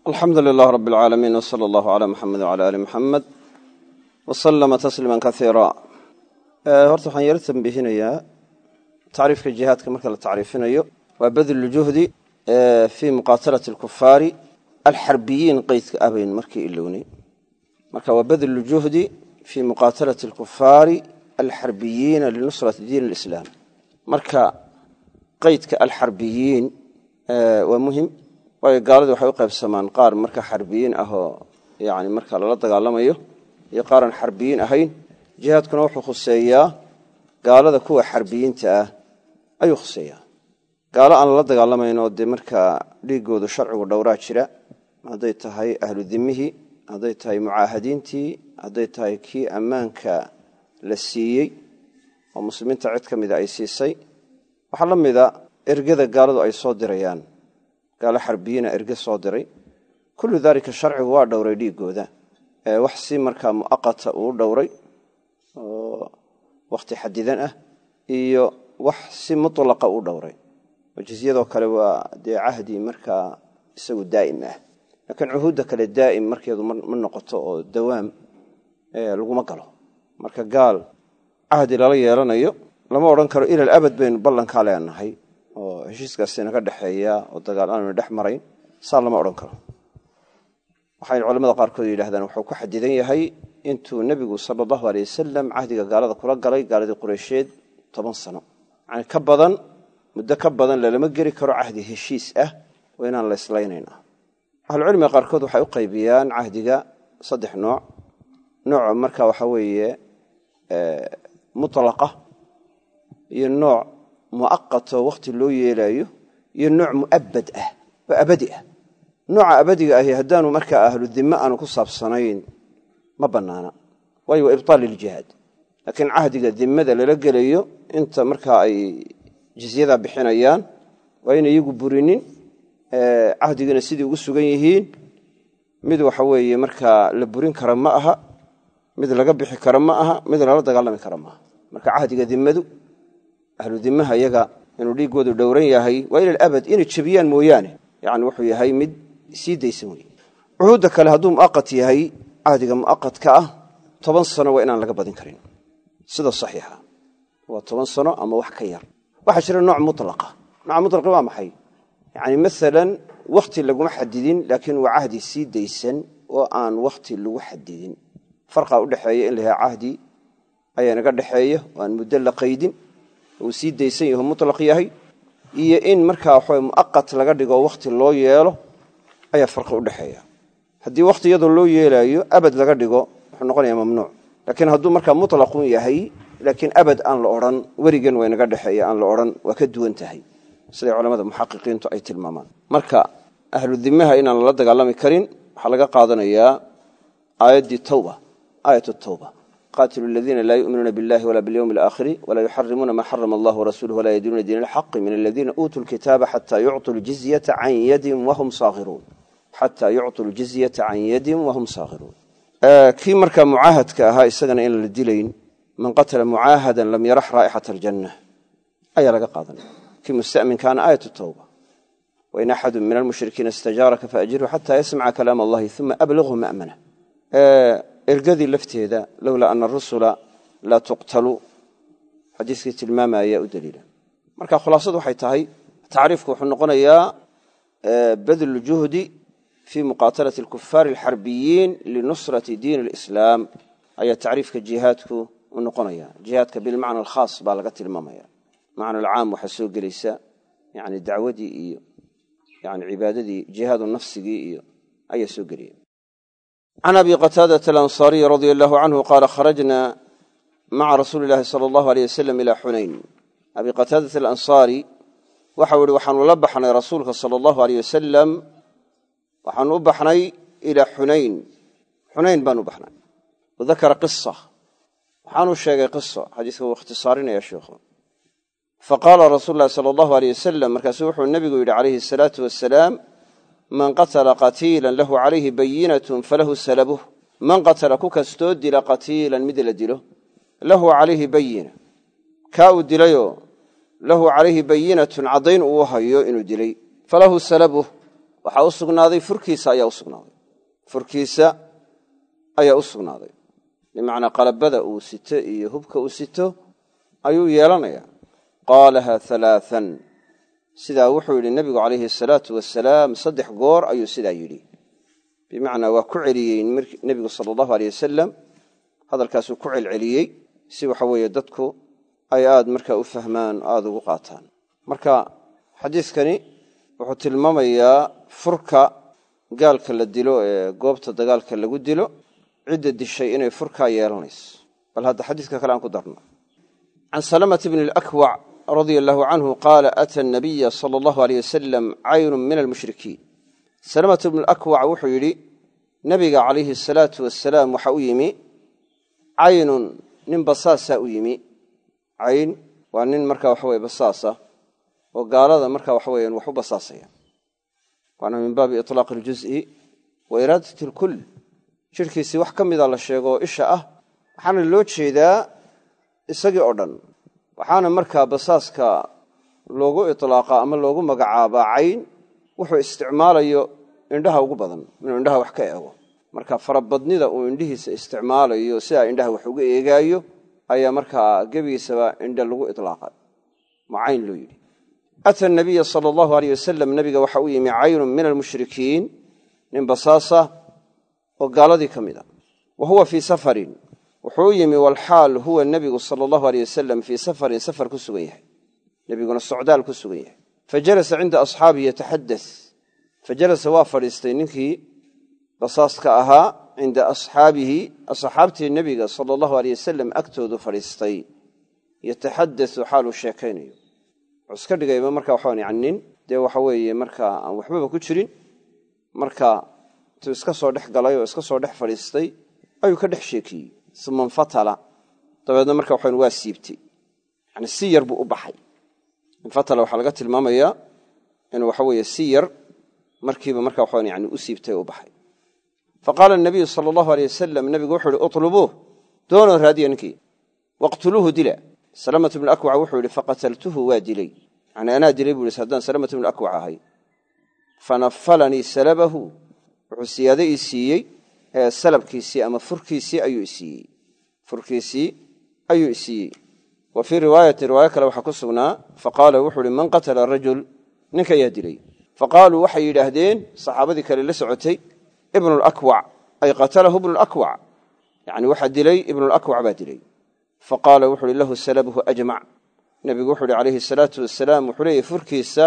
alxamdu lilah rab اlcaalamiin wsala allahu calaa muxamed wcala ali muxamed wasalama tasliima kaiira. horta waxaan yaro tambihinayaa tacriifka jihaadka marka la tacriifinayo waa badlu juhdi fii muqaatalati alkufaari alxarbiyiin qeydka ah baynu markii ilownay. marka waa badlu juhdi fii muqaatalati alkufaari alxarbiyiina linusrati diin alislaam. marka qeydka alxarbiyiin waa muhim, waayo gaaladii waxay u qaybsamaan qaar marka xarbiyiin ah oo yani marka lala dagaalamayo iyo qaaran xarbiyiin ahayn. jihaadkuna wuxuu khuseeyaa gaalada kuwa xarbiyiinta ah ayuu khuseeyaa. gaalo aan lala dagaalamayn oo dee markaa dhiigoodu sharcigu dhowraa jira, hadday tahay ahlu dimihii, hadday tahay mucaahadiintii, hadday tahay kii ammaanka la siiyey oo muslimiinta cid ka mida ay siisay. waxaa la mida ergada gaaladu ay soo dirayaan, gaalo xarbiyiina erge soo diray. kullu daalika sharcigu waa dhowray dhiigooda, wax si markaa mu'aqata uu dhowray oo wakhti xadidan ah, iyo wax si mutlaqa uu dhowray. jizyadoo kale waa dee cahdi markaa isagu daa'im ah, laakiin cuhuudda kale daa'im markeedu ma noqoto oo dawaam laguma galo. marka gaal cahdi lala yeelanayo lama odhan karo ilal abad baynu ballankaa leenahay oo heshiiskaasi naga dhexeeya oo dagaal aanu dhex marayn, saa lama odhan karo. waxaynu culamada qaarkood yidhahdaan wuxuu ku xadidan yahay intuu nebigu sala allahu aleyh wasalam cahdiga gaalada kula galay, gaaladii qureysheed 10 sano. yani ka badan, muddo ka badan lalama geli karo cahdi heshiis ah oo inaan la islaynayna. ahlucilmiga qaarkood waxay u qaybiyaan cahdiga 3 nooc. nooc marka waxa weeye mutlaqa, iyo nooc mu'aqato wakhti loo yeelayo, iyo nooc mu'abad ah oo abadi ah. nooca abadiga ahi haddaanu markaa ahlu dime aanu ku saabsanayn ma bannaana, waayo waa ibtaal liljihaad. laakiin cahdiga dimada lala gelayo inta markaa ay jizyada bixinayaan waa inay iyagu burinin, cahdigana sidii ugu sugan yihiin. mid waxa weeye markaa la burin kara ma aha, mid laga bixi kara ma aha, mid lala dagaalami kara maaha. marka cahdiga dimadu ahlu dimaha iyaga inuu dhiigoodu dhowran yahay waa ila abad, inay jebiyaan mooyaane yani wuxuu yahay mid sii daysan wey. cuhuudda kale hadduu mu'aqat yahay, cahdiga mu'aqadka ah 10 sano waa inaan laga badin karin, sida saxiixa waa 10 sano ama wax ka yar. waxaa jira nooc mutlaqa. nooca mutlaqa waa maxay? yani maalan wakhti laguma xadidin, laakiin waa cahdi sii daysan oo aan wakhti lagu xadidin. farqa u dhexeeya in la yahay cahdi ayaa naga dhexeeya oo aan muddo la qaydin, uu sii daysan yaho mutlaq yahay, iyo in markaa waxa mu'aqat laga dhigo wakhti loo yeelo ayaa farqi u dhexeeya. haddii wakhti iyadoo loo yeelayo abad laga dhigo wuxuu noqonayaa mamnuuc. laakiin hadduu markaa mutlaqun yahay, laakiin abad aan la odhan, werigan waa naga dhexeeya aan la odhan, waa ka duwan tahay, siday culamada muxaqiqiintu ay tilmaamaan. marka ahlu dimaha inaan lala dagaalami karin waxaa laga qaadanayaa aayaddii tawba, aayatu tawba: qaatilu aladiina laa yu'minuuna biاllahi wala biاlyawmi alaakhiri wala yuxarimuuna maa xarama allahu warasuuluhu walaa yadiinuuna diina alxaqi min aladiina uutuu lkitaaba xataa yucطuu ljizyata can yadin wahum saakhiruun. xataa yucطuu ljizyata can yadin wahum saakhiruun. kii markaa mucaahadka ahaa isagana in la dilayn, man qatala mucaahadan lam yarax raa'ixata aljanna ayaa laga qaadanaya. kii musta'minkaana aayatu tawba: wain axadu min almushrikiina istajaaraka faajirhu xataa yasmaca kalaam allahi uma ablighu ma'mana. ergadii lafteeda lowlaa ana arusula laa tuqtalu, xadiiskii tilmaamaya u daliila. marka khulaasadu waxay tahay, tacriifku wuxuu noqonayaa badlu juhdi fii muqaatalati alkufaari alxarbiyiin linusrati diin alislaam ayaa tacriifka jihaadku u noqonaya. jihaadka bilmacna alkhaas baa laga tilmaamaya. macna alcaam waxaa soo gelaysa yani dacwadii iyo yani cibaadadii, jihaadu nafsigii iyo ayaa soo gelaya. can abi qataadata alansaariyi radia allahu canhu qaala kharajna maca rasuuli llahi sala allahu aleyh wasalam ilaa xunayn. abi qataadata alansaari waxau ihi waxaanu la baxnay rasuulka sala allahu aleyh wasalam, waxaanu u baxnay ilaa xunayn. xunayn baanu u baxnay. wadakara qisa, waxaanuu sheegay qiso, xadiiska wuu ikhtisaarinaya sheikhu. faqaala rasuulu llahi sala allahu aleyh wasalam, markaasuu wuxuu nebigu yidhi calayhi asalaatu wassalaam: man qatala qatiilan lahu calayhi bayinatun falahu salabuh. man qatala ku kastoo dila qatiilan mid la dilo, lahu calayhi bayina, kaa uu dilayoo lahu calayhi bayinatun caddayn uu hayo inuu dilay, falahu salabuh, waxaa u sugnaaday furkiisa ayaa u sugnaaday furkiisa ayaa u sugnaaday bimacnaa qalabada uu sito iyo hubka uu sito ayuu yeelanayaa qaalaha alaaan sidaa wuxuu yidhi nebigu calayhi asalaatu wasalaam 3 goor ayuu sidaa yidhi bimacnaa waa ku celiyey nebigu sala allahu aleyh wasalam hadalkaasuu ku celceliyey si waxa weeye dadku ay aad markaa u fahmaan aada ugu qaataan marka xadiidkani wuxuu tilmaamayaa furka gaalka la dilo ee goobta dagaalka lagu dilo cidda dishay inay furkaa yeelanayso bal hadda xadiidka kale aan ku darno can salamata bni alakwac radia allahu canhu qaala ata anabiya sala allahu aleyh wasalam caynun min almushrikiin salamata bnu alakwac wuxuu yidhi nebiga calayhi asalaatu wasalaam waxa u yimi caynun nin basaasaa u yimi cayn waa nin markaa waxa weye basaasa oo gaalada markaa waxa weeyaan wax u basaasaya waana min baabi itlaaq aljuz'i wa iraadati alkull jirkiisii wax ka mida la sheego oo isha ah waxaana loo jeedaa isagii oo dhan waxaana markaa basaaska loogu itlaaqa ama loogu magacaabaa cayn wuxuu isticmaalayo indhaha ugu badan inuu indhaha wax ka eego marka farabadnida uu indhihiisa isticmaalayo sidaa indhaha wax uga eegaayo ayaa markaa gebigiisaba indha lagu itlaaqay ma cayn loo yidhi ata nabiya sala allahu aleyh wasalam nabiga waxa u yimi caynun min almushrikiin nin basaasa oo gaaladii ka mid a wa huwa fii safarin wuxuu u yimi walxaal huwa nebigu sala allahu aleyh wasalam fii safarin safar ku sugan yahay nebiguna socdaal ku sugan yahay fajalasa cinda asxaabihi yataxaddas fajalasa waa fadhiistay ninkii basaaska ahaa cinda asxaabihi asxaabtii nebiga sala allahu aleyh wasalam agtoodu fadhiistay yataxaddasu xaaluu sheekaynayo wuxuu iska dhigayba marka waxaan yani nin dee waxa weeye markaa aan waxbaba ku jirin marka intuu iska soo dhex galay oo iska soo dhex fadhiistay ayuu ka dhex sheekiyey uma infatala dabeedna marka waxaan waa siibtay yani si yar buu u baxay infatala waxaa laga tilmaamayaa inuu waxa weeye si yar markiiba marka waxaan yani u siibtay u baxay faqaala nabiyu sala allahu aleyh wasalam nabigu wuxuu ihi utlubuuh doonoo raadiya ninkii waqtuluuhu dila salamatu bnu akwac wuxuu yihi faqataltuhu waa dilay yani anaa dilay buu ihi haddaan salamatu bnu akwac ahay fanafalanii salabahu wuxuu siyaado ii siiyey salabkiisii ama furkiisii ayuu isiiyey furkiisii ayuu isiiyey wa fii riwaayatin riwaayo kale waxaa ku sugnaa faqaala wuxuu ihi man qatala rajul ninka ayaa dilay faqaaluu waxay yidhaahdeen saxaabadii kale la socotay ibnu lakwac ay qatalahu ibnu lakwac yani waxaa dilay ibnu lakwac baa dilay faqaala wuxu uhi lahu salabuhu ajmac nebigu wuxuu uhi calayhi asalaatu wasalaam wuxuu leeyahay furkiisa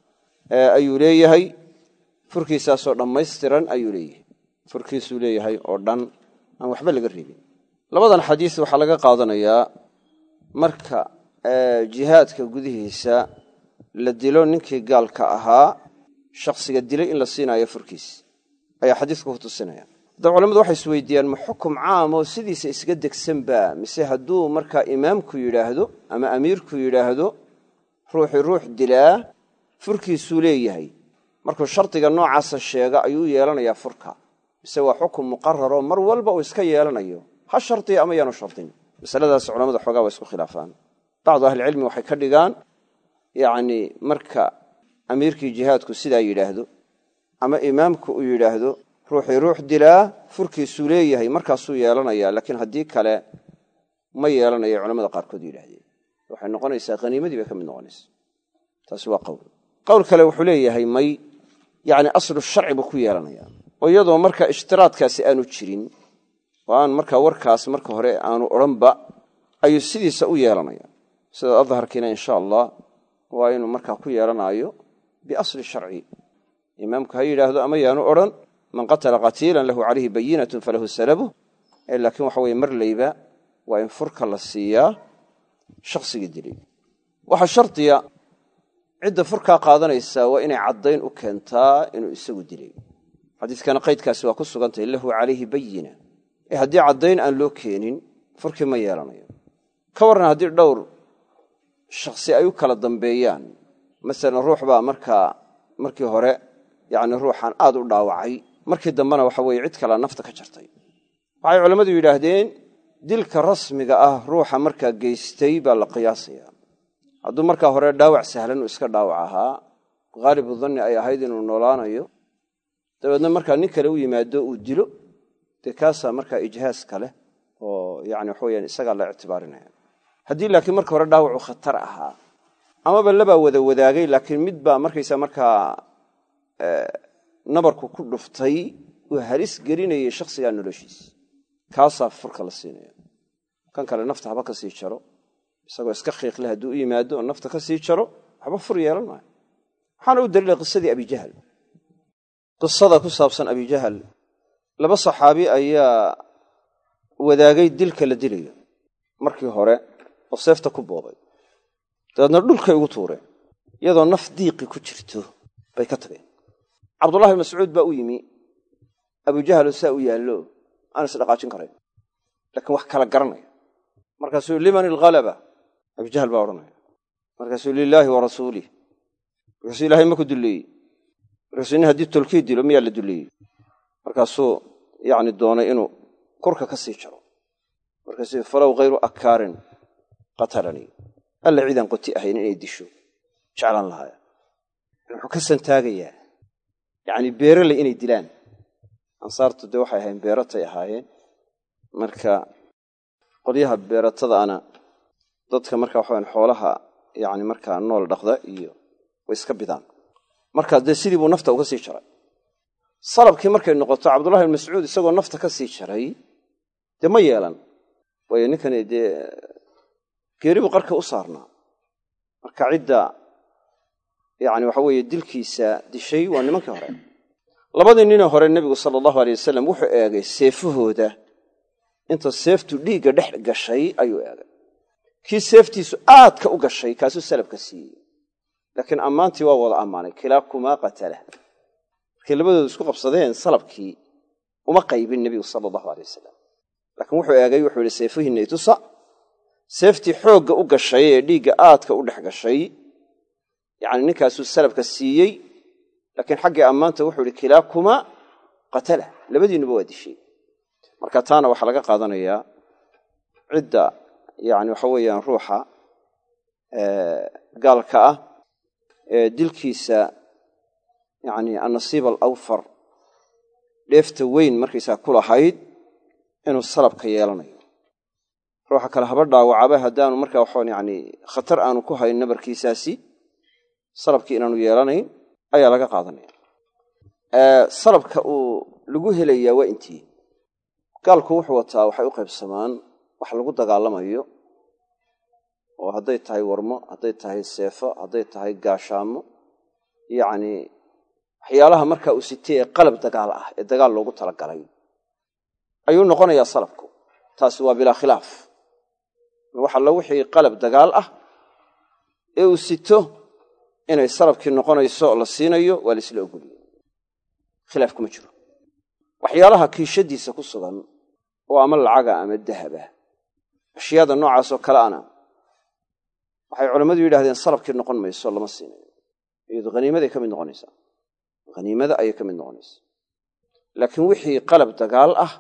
ayuu leeyahay furkiisaasoo dhammaystiran ayuu leeyahay furkiisuu leeyahay oo dhan aan waxba laga reebin labadan xadiis waxaa laga qaadanayaa marka jihaadka gudihiisa la dilo ninkii gaalka ahaa shakhsiga dilay in la siinaayo furkiis ayaa xadiisku ku tusinaya haddaba culamadu waxay isweydiiyaan ma xukum caam oo sidiisa isga degsanba mise hadduu markaa imaamku yidhaahdo ama amiirku yidhaahdo ruuxii ruux dilaa furkiisuu leeyahay markuu shardiga noocaasa sheega ayuu yeelanayaa furka mise waa xukum muqararoo mar walba uu iska yeelanayo ha shardiya ama yaanu shardin masaladaas culamada xoogaa waa isku khilaafaan bacdu ahlicilmi waxay ka dhigaan yacni marka amiirkii jihaadku sidaa yidhaahdo ama imaamku uu yidhaahdo ruuxii ruux dilaa furkiisuu leeyahay markaasuu yeelanayaa laakiin haddii kale ma yeelanayo culamada qaarkood yidhaahdeen waxay noqonaysaa haniimadii bay ka mid noqonaysa taasi waa qowl kale wuxuu leeyahay may yani aslu sharci buu ku yeelanayaa oo iyadoo marka ishtiraadkaasi aanu jirin oo aan markaa warkaas marka hore aanu odhanba ayuu sidiisa u yeelanaya sida adharkiina insha allah waa inuu markaa ku yeelanayo biasli sharci imaamku ha yidhaahdo ama yaanu odhan man qatala qatiilan lahu calayhi bayinatun falahu salabuh laakiin waxa weye marlayba waa in furka la siiyaa shaksigii dilay waxaa shardiya cidda furkaa qaadanaysaa waa inay caddayn u keentaa inuu isagu dilay xadiiskana qaydkaasi waa ku sugantahay lahu calayhi bayina haddii caddayn aan loo keenin furkii ma yeelanayo ka warran haddii dhowr shaksi ay u kala dambeeyaan masalan ruux baa markii hore yani ruuxan aad u dhaawacay markii dambena waxa weye cid kalea nafta ka jartay waxay culammadu yidhaahdeen dilka rasmiga ah ruuxa markaa geystay baa la qiyaasaya hadduu markaa hore dhaawac sahlan uu iska dhaawac ahaa haalibu danni ay ahayd inuu noolaanayo dabeedna markaa nin kale u yimaado uu dilo dee kaasaa markaa ijhaas kale oo yani waxa weyaan isagaa la ictibaarinaya haddii laakiin marka hore dhaawacu khatar ahaa amaba labaa wada wadaagay laakiin mid baa markaysa markaa nabarku ku dhuftay uu halis gelinayay shakhsigaa noloshiisa kaasaa furka la siinaya kan kale nafta haba ka sii jaro isagoo iska qiiqle hadduu u yimaado oo nafta ka sii jaro waxba fur yeelan maayo waxaana u daliilay qisadii abijahal qisada ku saabsan abijahal laba saxaabi ayaa wadaagay dilka la dilayo markii hore oo seefta ku boobay dabeedna dhulkay ugu tuureen iyadoo naf diiqi ku jirto bay ka tageen cabdullahi ibn mascuud baa u yimi abujahal oo saa u yaallo aan isdhaqaajin karayn laakiin wax kala garanaya markaasuu liman ilghalaba abujahal baa odhanaya markaasuu lilaahi wa rasuulih markaasuu ilaahay ma ku dulleeyey markaasuu nin haddii tolkii dilo miyaa la dulleeyey markaasuu yacni doonay inuu kurka ka sii jaro markaasuu falow hayru akaarin qatalanii alla ciidaan qoti ahayn inay disho jeclaan lahaaya wuxuu ka santaagayaa yacni beerale inay dilaan ansaartu dee waxay ahayn beeratay ahaayeen marka qolyaha beeratadaana dadka marka waxaweyan xoolaha yani markaa nool dhaqda iyo way iska bidaan markaa dee sidii buu nafta uga sii jaray salabkii markay noqoto cabdullahi ibn mascuud isagoo nafta ka sii jaray dee ma yeelan waayo ninkani dee geeri buu qarka u saarnaa marka cidda yani waxa weeye dilkiisa dishay waa nimankii hore labadii ninee hore nebigu sala allahu alay wasalam wuxuu eegay seefahooda inta seeftu dhiigga dhex gashay ayuu eegay kii seeftiisu aadka u gashay kaasuu salabka siiyey laakiin ammaantii waa wada ammaanay kilaakumaa qatalah markay labadooda isku qabsadeen salabkii uma qaybin nebigu sala allahu alay wasalam laakiin wuxuu eegay wuxuu yihi seefihiinna itusa seeftii xoogga u gashay ee dhiigga aadka u dhex gashay yacni ninkaasuu salabka siiyey laakiin xaggii ammaanta wuxuu yihi kilaakumaa qatalah labadiinuba waa dishay marka taana waxaa laga qaadanayaa cidda yani waxa weeyaan ruuxa gaalka ah ee dilkiisa yani annasiib alawfar dheefta weyn markaysaa ku lahayd inuu salabka yeelanayo ruuxa kale haba dhaawacaba haddaanu markaa waxaan yani khatar aanu ku hayn nabarkiisaasi salabkii inaanu yeelanayn ayaa laga qaadanaya salabka uu lagu helayaa waa intii gaalku wuxuu wataa waxay u qaybsamaan wax lagu dagaalamayo oo hadday tahay warmo hadday tahay seefo hadday tahay gaashaamo yacni waxyaalaha markaa uu sitay ee qalab dagaal ah ee dagaal loogu talagalay ayuu noqonayaa salabku taasi waa bilaa khilaaf wax alla wixii qalab dagaal ah ee uu sito inay salabkii noqonayso la siinayo waa la isla ogoliyey khilaaf kuma jiro waxyaalaha kiishadiisa ku sugan oo ama lacaga ama dahaba ashyaada noocaasoo kale ana waxay culammadu yidhahdeen salabkii noqon mayso lama siinayo iyadu haniimaday ka mid noqonaysaa haniimada ayay ka mid noqonaysaa laakiin wixii qalab dagaal ah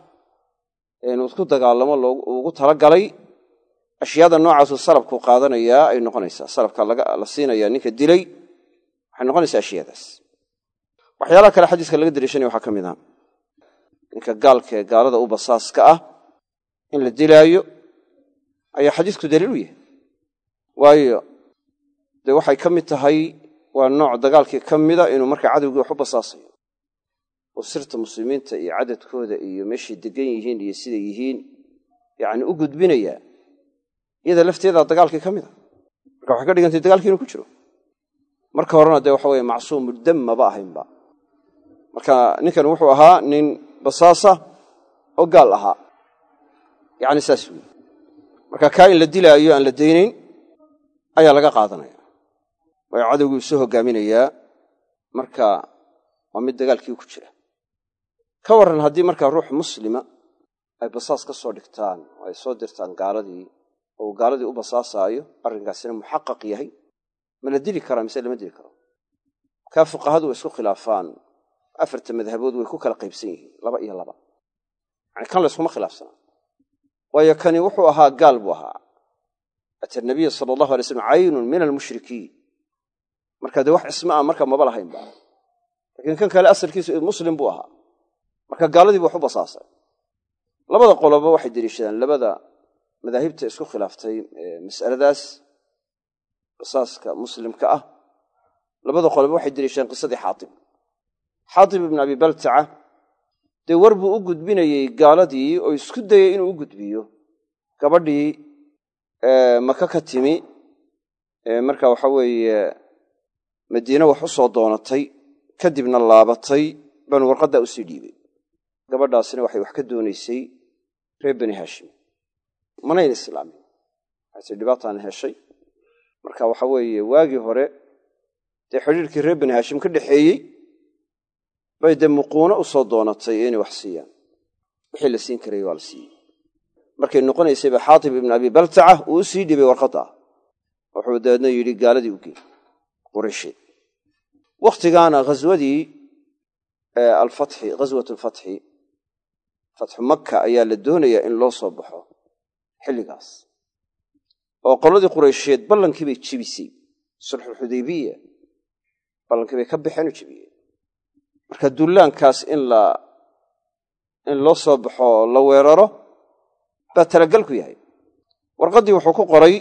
ee inuu ku dagaalamo ugu talagalay ashyaada noocaasoo salabku qaadanayaa ay noqonaysaa salabka la siinayaa ninka dilay waxay noqonaysaa ashyaadaas waxyaalaha kale xadiiska laga dariishanaya waxaa ka mid ah ninka gaalka ee gaalada u basaaska ah in la dilaayo ayaa xadiisku daliil u yahay waayo dee waxay ka mid tahay waa nooc dagaalkii ka mida inuu markaa cadowgii wax u basaasayo oo sirta muslimiinta iyo cadadkooda iyo meeshay degan yihiin iyo siday yihiin yacni u gudbinayaa iyada lafteedaa dagaalkii ka mida marka waxay ka dhigantay dagaalkii inuu ku jiro marka horena dee waxa weeye macsuumudam maba ahaynba marka ninkan wuxuu ahaa nin basaasa oo gaal ahaa yacni saas weyi marka kaa in la dilaayo aan la daynayn ayaa laga qaadanaya waayo cadowgii soo hoggaaminayaa marka waa mid dagaalkii ku jira ka warran haddii markaa ruux muslima ay basaas ka soo dhigtaan oo ay soo dirtaan gaaladii oo uu gaaladii u basaasaayo arrinkaasina muxaqaq yahay ma la dili karaa mise lama dili karo kaa fuqahadu way isku khilaafaan afarta madhabood way ku kala qaybsan yihiin 2 iyo 2 yani kan layskuma khilaafsanaa waayo kani wuxuu ahaa gaal buu ahaa ata nabiya sala allahu alay slam caynun min almushrikiin marka dee wax isma ah marka maba lahaynba laakiin kan kale asalkiisu muslim buu ahaa marka gaaladii buu wax u basaasay labada qoloba waxay deliishadaan labada madaahibta isku khilaaftay mas'aladaas qisaaska muslimka ah labada qoloba waxay deliishadaan qisadii xaatib ibn abi baltaca dee war buu u gudbinayey gaaladii oo isku dayay inuu u gudbiyo gabadhii maka ka timi marka waxa weeye madiine wax u soo doonatay kadibna laabatay banu warqaddaa usii dhiibay gabadhaasina waxay wax ka doonaysay reer bani haashim manayna islaamin waxay dhibaataan heshay marka waxa weeye waagii hore dee xidhiirkii reer bani haashim ka dhaxeeyey bay dee muquuno u soo doonatay inay wax siiyaan wixii la siin karayay waa la siiyey markay noqonaysayba xaatib ibn abi baltaca uu u sii dhibay warqadda wuxuu dabeedna yidhi gaaladii u geey quraysheed wakhtigaana ghaswadii alfatxi ghaswat alfatxi fatxu makka ayaa la doonayaa in loo soo baxo xilligaas oo qoladii quraysheed ballankii bay jebisay sulxulxudaybiya ballankii bay ka baxeen u jebiyeen marka dullaankaas in loo soo baxo la weeraro baa talagal ku yahay warqaddii wuxuu ku qoray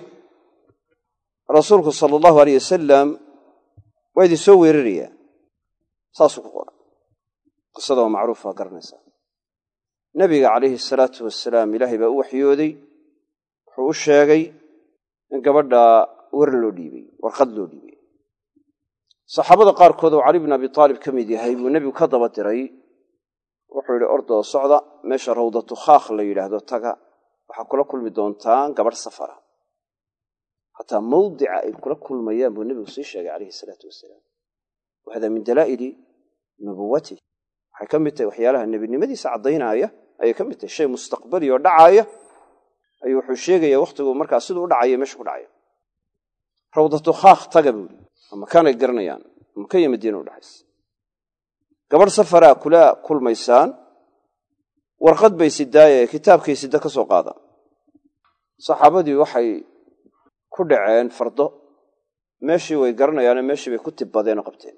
rasuulku sala allahu aleyh wasalam waa idin soo weerarayaa saasuu ku qoray qisada waa macruuf waa garanaysaa nebiga calayhi salaatu wasalaam ilaahay baa u waxyooday wuxuu u sheegay in gabadha war loo dhiibay warqad loo dhiibay saxaabada qaarkood oo cali bn abi taalib ka mid yahay buu nebigu ka daba diray wuxuu yidhi ordoo socda meesha rawdatu khaakh la yidhaahdo taga waxaa kula kulmi doontaan gabadh safara hataa mawdica ay kula kulmayaan buu nebigu sii sheegay calayhi salaatu wasalaam wa hada min dalaa'ili nubuwatih waxay ka mid tahay waxyaalaha nebinimadiisa caddaynaya ayay ka mid tahay shay mustaqbali oo dhacaaya ayuu wuxuu sheegayaa wakhtigu markaa siduu u dhacaya meesha ku dhacaya rawdatu khaakh taga buu yidhi makaanay garanayaan maka iyo madiina u dhaxaysa gabadh safaraa kula kulmaysaan warqad bay sidaaye kitaabkay sida ka soo qaada saxaabadii waxay ku dhaceen fardo meeshii way garanayaane meeshii bay ku tibbadeen oo qabteen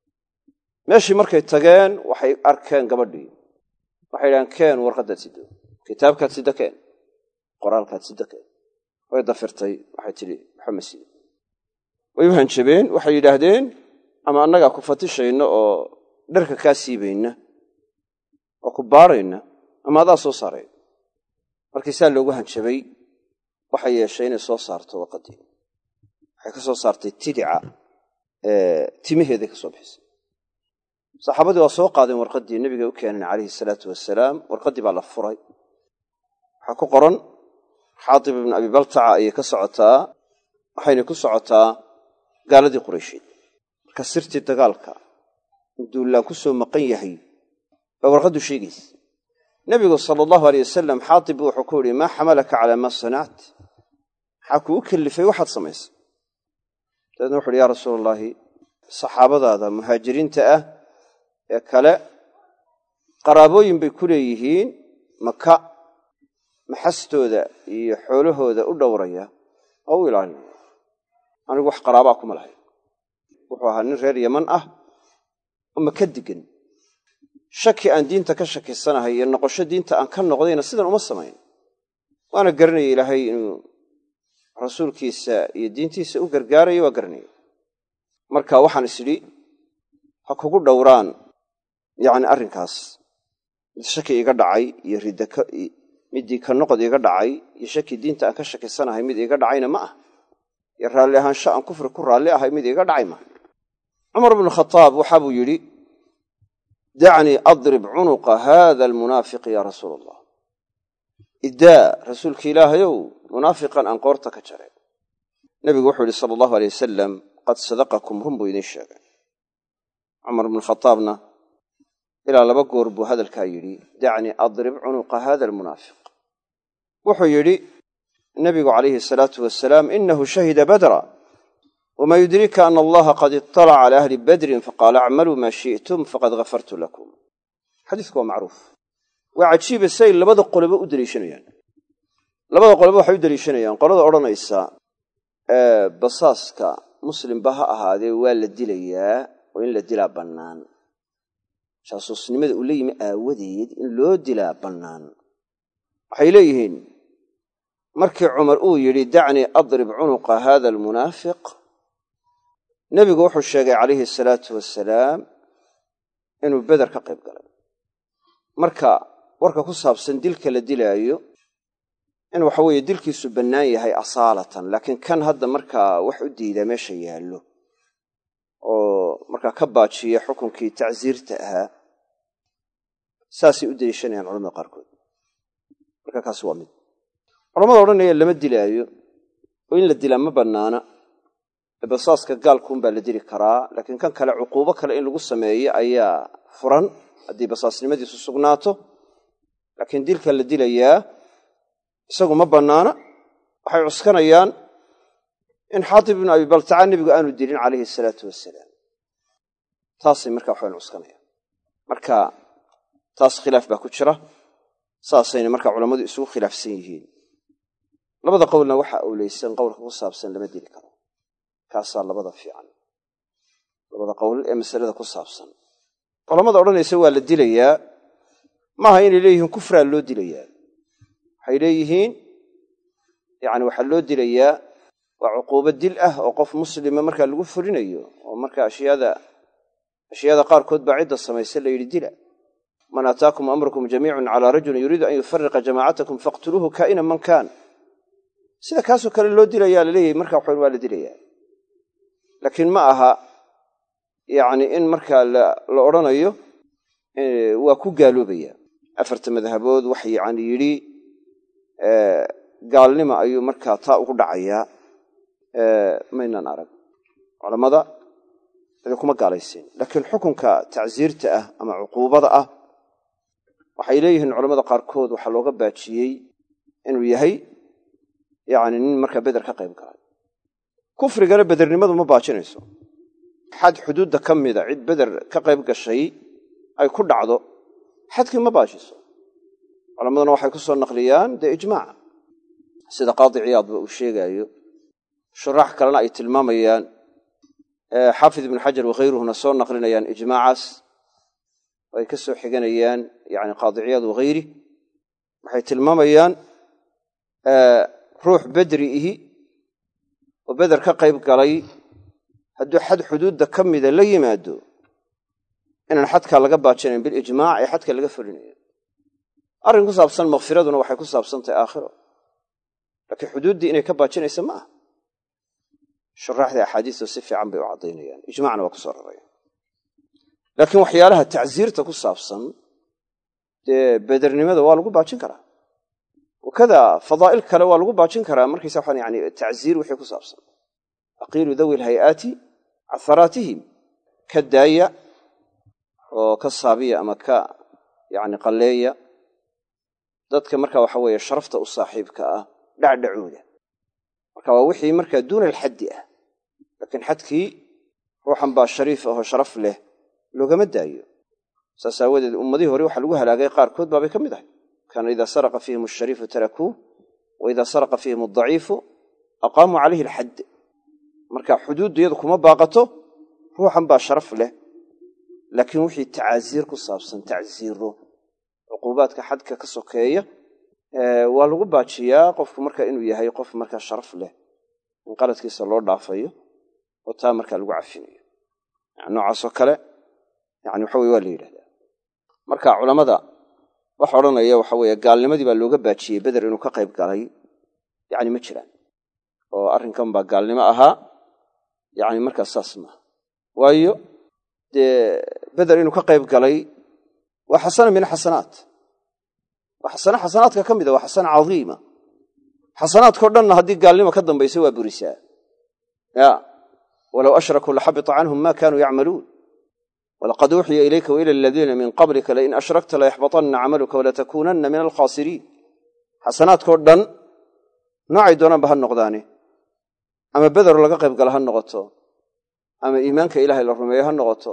meeshii markay tageen waxay arkeen gabadhii waxay idhahaan keen warqaddaad siddo kitaabkaad sidda keen qoraalkaad sidda keen way dafirtay waxay tidhi waxba ma sido way u hanjabeen waxay yidhaahdeen ama annagaa ku fatishayna oo dharka kaa siibayna oo ku baarayna ama adaa soo saareen markii saa loogu hanjabay waxay yeeshay inay soo saarto warqaddii waxay ka soo saartay tidica timaheeday ka soo bixisay saxaabadii waa soo qaadeen warqaddii nebiga u keeneen calayhi salaatu wasalaam warqaddii baa la furay waxaa ku qoran xaatib ibn abi baltaca ayay ka socotaa waxayna ku socotaa gaaladii quraysheed marka sirtii dagaalka duullaan ku soo maqan yahay baa warqaddu sheegaysa nebigu sala allahu aleyh wasalam xaatib wuxuu ku yidhi maa xamalaka calaa maa sanact maxaa kugu kellifay waxaad samaysay dabeedna wuxu uhi yaa rasuula allaahi saxaabadaada muhaajiriinta ah ee kale qaraabooyin bay ku leeyihiin maka maxastooda iyo xoolahooda u dhowraya oo u ilaalinaya anigu wax qaraabaa kuma lahay wuxuu ahaa nin reer yaman ah oo maka degan shaki aan diinta ka shakisanahay iyo noqosho diinta aan ka noqdayna sidan uma samayn waana garanaya ilaahay inuu rasuulkiisa iyo diintiisa u gargaarayo waa garanaya marka waxaan is idhi ha kugu dhowraan yacni arrinkaas mid shaki iga dhacay iyo middii ka noqod iga dhacay iyo shaki diinta aan ka shakisanahay mid iga dhacayna ma ah iyo raalli ahaansho aan kufri ku raalli ahay mid iga dhacay maaha cumar bnu khataab waxa buu yidhi dacnii adrib cunuqa haada almunaafiqi yaa rasuula allah iddaa rasuulka ilaahayow munaafiqan aan qoorta ka jareen nebigu wuxuu yidhi sala allahu aleyh wasalam qad sadaqakum run buu idin sheegay cumar bnu khataabna ilaa 2 goor buu hadalkaa yidhi dacnii adrib cunuqa haada almunaafiq wuxuu yidhi nebigu calayhi asalaatu wasalaam inahu shahida badra wma yudrika ana allaha qad iطalaca cala ahli badrin faqaala acmaluu maa shi'tum faqad gafartu lakum xadiisku waa macruuf waa cajiiba say labada qoloba u deliishanayaan labada qoloba waxay u deliishanayaan qolada odhanaysa basaaska muslimba ha ahaadee waa la dilayaa oo in la dilaa bannaan jaasuusnimada uu la yimi aawadeed in loo dilaa bannaan waxay leeyihiin markii cumar uu yidhi dacnii adrib cunuqa haada almunaafiq nebigu wuxuu sheegay calayhi asalaatu wassalaam inuu beder ka qayb galay marka warka ku saabsan dilka la dilaayo in waxa weeye dilkiisu bannaan yahay asaalatan laakiin kan hadda markaa wax u diidaa meesha yaallo oo markaa ka baajiya xukunkii tacsiirta ahaa saasay u deliishanayaan culamada qaarkood marka kaas waa mid culamada odhanaya lama dilaayo oo in la dilaa ma bannaana basaaska gaalkuunbaa la dili karaa laakiin kan kale cuquubo kale in lagu sameeyo ayaa furan haddii basaasnimadiisu sugnaato laakiin dilka la dilayaa isagu ma bannaana waxay cuskanayaan in xaatib ibnu abi baltaca nebigu aanu dilin calayhi asalaatu wassalaam taasay markaa waxaan cuskanayaan marka taas khilaaf baa ku jira saasayna markaa culammadu isugu khilaafsan yihiin labada qowlna waxa awlaysan qowlka ku saabsan lama dili karo kaasaa labada fiican labada qowl ee masalada ku saabsan culamada odhanaysa waa la dilayaa maaha inay leeyihiin kufraa loo dilayaa waxay leeyihiin yani waxaa loo dilayaa waa cuquubo dil ah oo qof muslima markaa lagu fulinayo oo markaa ashyaada qaarkood baa cidda samaysa la yidhi dila man ataakum amrukum jamiicun calaa rajulin yuriidu an yufariqa jamaacatakum faqtuluuhu kaa'inan man kaan sida kaasoo kale loo dilayaa la leeyahay markaa waxan waa la dilayaa laakiin ma aha yani in markaa la odhanayo waa ku gaaloobaya afarta madhabood waxa yani yidhi gaalnima ayuu markaa taa ugu dhacayaa maynaan arag culammada cidi kuma gaalaysiin laakiin xukunka tacsiirta ah ama cuquubada ah waxay leeyihiin culamada qaarkood waxaa looga baajiyey inuu yahay yani nin markaa beder ka qayb galay kufrigana bedernimadu ma baajinayso xad xuduudda ka mida cid beder ka qayb gashay ay ku dhacdo xadkii ma baajiso culammaduna waxay ku soo naqliyaan dee ijmaaca sida qaadi ciyaadba uu sheegaayo shuraax kalena ay tilmaamayaan xaafid ibnu xajar wakhayruhuna soo naqlinayaan ijmaacaas oo ay ka soo xiganayaan yani qaadi ciyaad wakhayri waxay tilmaamayaan ruux bedri ihi oo beder ka qayb galay hadduu xad xuduudda ka mida la yimaado inaan xadkaa laga baajinayn bilijmaac ee xadka laga fulinayo arrin ku saabsan makfiraduna waxay ku saabsantahay aakhiro laakiin xuduuddii inay ka baajinaysa ma aha shuraaxdii axaadiistu si fiican bay u caddaynayaan ijmacna waa ku soo rarayaan laakiin waxyaalaha tacsiirta ku saabsan dee bedernimada waa lagu baajin karaa wakada fadaa'il kale waa lagu baajin karaa markaysa waxaan yani tacsiir wixii ku saabsan aqiilu dawi lhay-aati caharaatihim ka daaya oo ka saabiya ama ka yani qalleeya dadka marka waxa weeye sharafta u saaxiibka ah dhacdhacooda marka waa wixii markaa duuna alxaddi ah laakiin xadkii ruuxan baa shariif ahoo sharaf leh loogama daayo saas aawadeed ummadihii hore waxa lagu halaagay qaarkood baabay ka mid ahay kaana idaa saraqa fiihim ashariifu tarakuuh wa idaa saraqa fiihim addaciifu aqaamuu calayhi alxadd marka xuduuddu iyadu kuma baaqato ruuxan baa sharaf leh laakiin wixii tacaasiir ku saabsan tacsiiro cuquubaadka xadka ka sokeeya waa lagu baajiyaa qofku marka inuu yahay qof markaa sharaf leh in qaladkiisa loo dhaafayo oo taa markaa lagu cafinayo yani noocaasoo kale yani waxa weye waa la yidhahdaa marka culammada waxa odhanaya waxa weeye gaalnimadii baa looga baajiyey beder inuu ka qayb galay yani ma jiraan oo arrinkan baa gaalnimo ahaa yani markaas saas maaha waayo dee beder inuu ka qayb galay waa xasana min axasanaat waa xasana xasanaadka ka mida waa xasana cadiima xasanaadkao dhanna haddii gaalnimo ka dambaysa waa burisaa ya walow ashrakuu laxabita canhum ma kanuu yacmaluun walaqad uuxiya ilayka waila aladiina min qablika lain ashrakta layaxbaطanna camaluka walatakuunanna min alkhaasiriin xasanaadkao dhan noocay doonaanba ha noqdaane ama bedero laga qayb gala ha noqoto ama iimaanka ilaahay la rumeeyo ha noqoto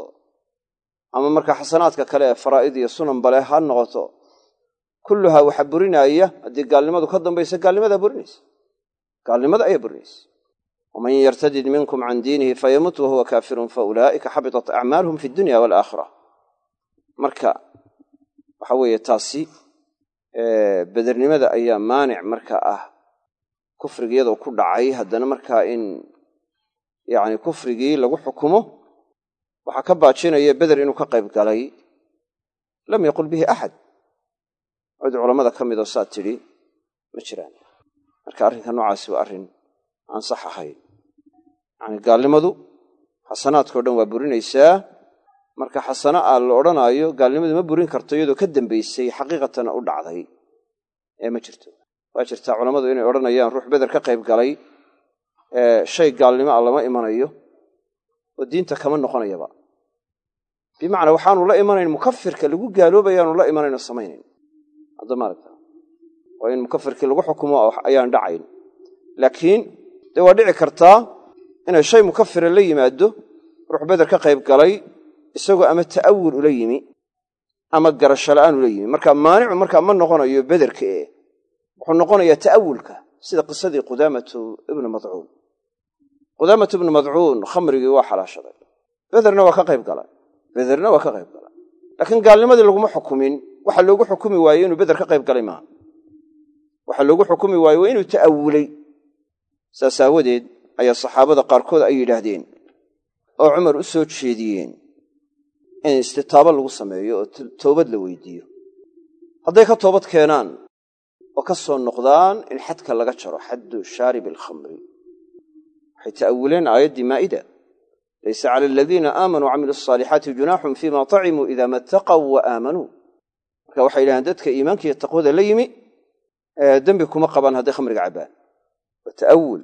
ama markaa xasanaadka kale ee faraa'id iyo sunan bale ha noqoto kulluhaa waxa burinaaya haddii gaalnimadu ka dambaysa gaalnimadaa burinaysa gaalnimada ayaa burinaysa waman yartadid minkum can diinihi fayamut wahuwa kaafirun faulaa'ika xabitat acmaaluhum fi dunya waalaakhira marka waxa weeye taasi bedernimada ayaa maanic marka ah kufriga iyadoo ku dhacay haddana markaa in yacni kufrigii lagu xukumo waxaa ka baajinaya beder inuu ka qayb galay lam yaqul bihi axad cid culammada ka midoo saad tidhi ma jiraan marka arrinka noocaasi waa arrin aan sax ahayn yacni gaalnimadu xasanaadkao dhan waa burinaysaa marka xasana aa la odhanaayo gaalnimadu ma burin karto iyadoo ka dambaysay xaqiiqatan u dhacday ma jirto waa jirtaa culammadu inay odhanayaan ruux beder ka qayb galay shay gaalnimo ah lama imanayo oo diinta kama noqonayaba bimacnaa waxaanu la imanayn mukafirka lagu gaaloobayaanu la imanayno samaynayn hadda maaragta waa in mukafirkii lagu xukumo ayaan dhacayn laakiin dee waa dhici kartaa inay shay mukafira la yimaado ruux beder ka qayb galay isagoo ama ta'awul ula yimi ama garasho la'aan ula yimi marka maanicu markaa ma noqonayo bederka wuxuu noqonayaa ta'awulka sida qisadii qudaamatu ibnu madcuun khamrigii waa xalaashaday bederna waa ka qayb galay laakiin gaalnimadii laguma xukumin waxa loogu xukumi waaye inuu beder ka qayb galay maaha waxa loogu xukumi waaye waa inuu ta'awulay saas aawadeed ayaa saxaabada qaarkood ay yidhaahdeen oo cumar u soo jeediyeen in istitaabo lagu sameeyo oo toobad la weydiiyo hadday ka toobad keenaan oo ka soo noqdaan in xadka laga jaro xaddu shaaribi alkhamri waxay ta'awuleen aayaddii maa'ida laysa cala aladiina aamanuu wacamiluu asaalixaati junaaxun fiima tacimuu idaa ma attaqaw wa aamanuu marka waxay yidhahdeen dadka iimaanka iyo taqwada la yimi dembi kuma qabaan hadday khamriga cabbaan waa ta'awul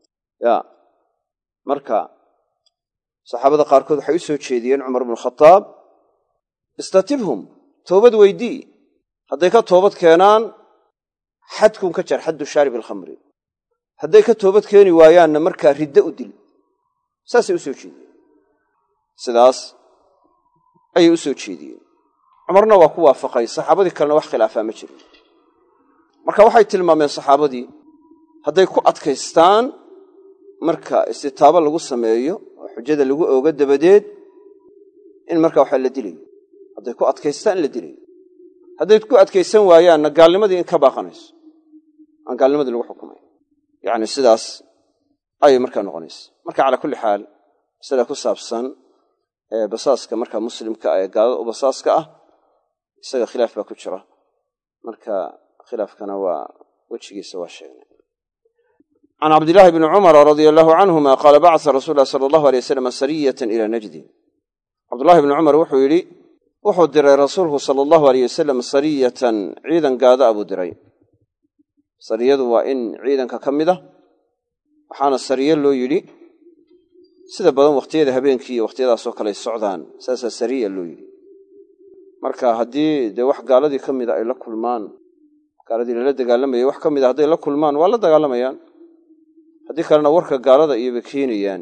marka saxaabada qaarkood waxay u soo jeediyeen cumar ibnu khataab istatibhum toobad weydii hadday ka toobad keenaan xadkun ka jar xaddu shaarib alkhamri hadday ka toobad keeni waayaanna markaa riddo u dil saasay u soo jeediyeen sidaas ayay u soo jeediyeen cumarna waa ku waafaqay saxaabadii kalena wax khilaafaa ma jirin marka waxay tilmaameen saxaabadii hadday ku adkaystaan marka istitaabo lagu sameeyo oo xujada lagu oogo dabadeed in markaa waxaa la dilayo hadday ku adkaystaan in la dilayo hadday ku adkaysan waayaanna gaalnimadii in ka baaqanayso aan gaalnimadii lagu xukumay yacni sidaas ayay markaa noqonaysa marka calaa kulli xaal sida ku saabsan basaaska markaa muslimka ee gaalada u basaaska ah isaga khilaaf baa ku jira marka khilaafkana waa wejigiisa waa sheegnay can cabdillaahi bni cumara radia allahu canhuma qaala bacasa rasuul lah sala allahu alay wasalam sariyatan ilaa najdin cabdullahi bni cumar wuxuu yidhi wuxuu diray rasuulku sala allahu aleyh wasalam sariyatan ciidan gaada a buu diray sariyadu waa in ciidanka ka mid a waxaana sariye loo yidhi sida badan wakhtiyada habeenkii iyo wakhtiyadaasoo kaley socdaan saasaa sariya loo yidhi marka haddii dee wax gaaladii ka mida ay la kulmaan gaaladii lala dagaalamayay wax ka mida hadday la kulmaan waa la dagaalamayaan haddii kalena warka gaalada iyoba keenayaan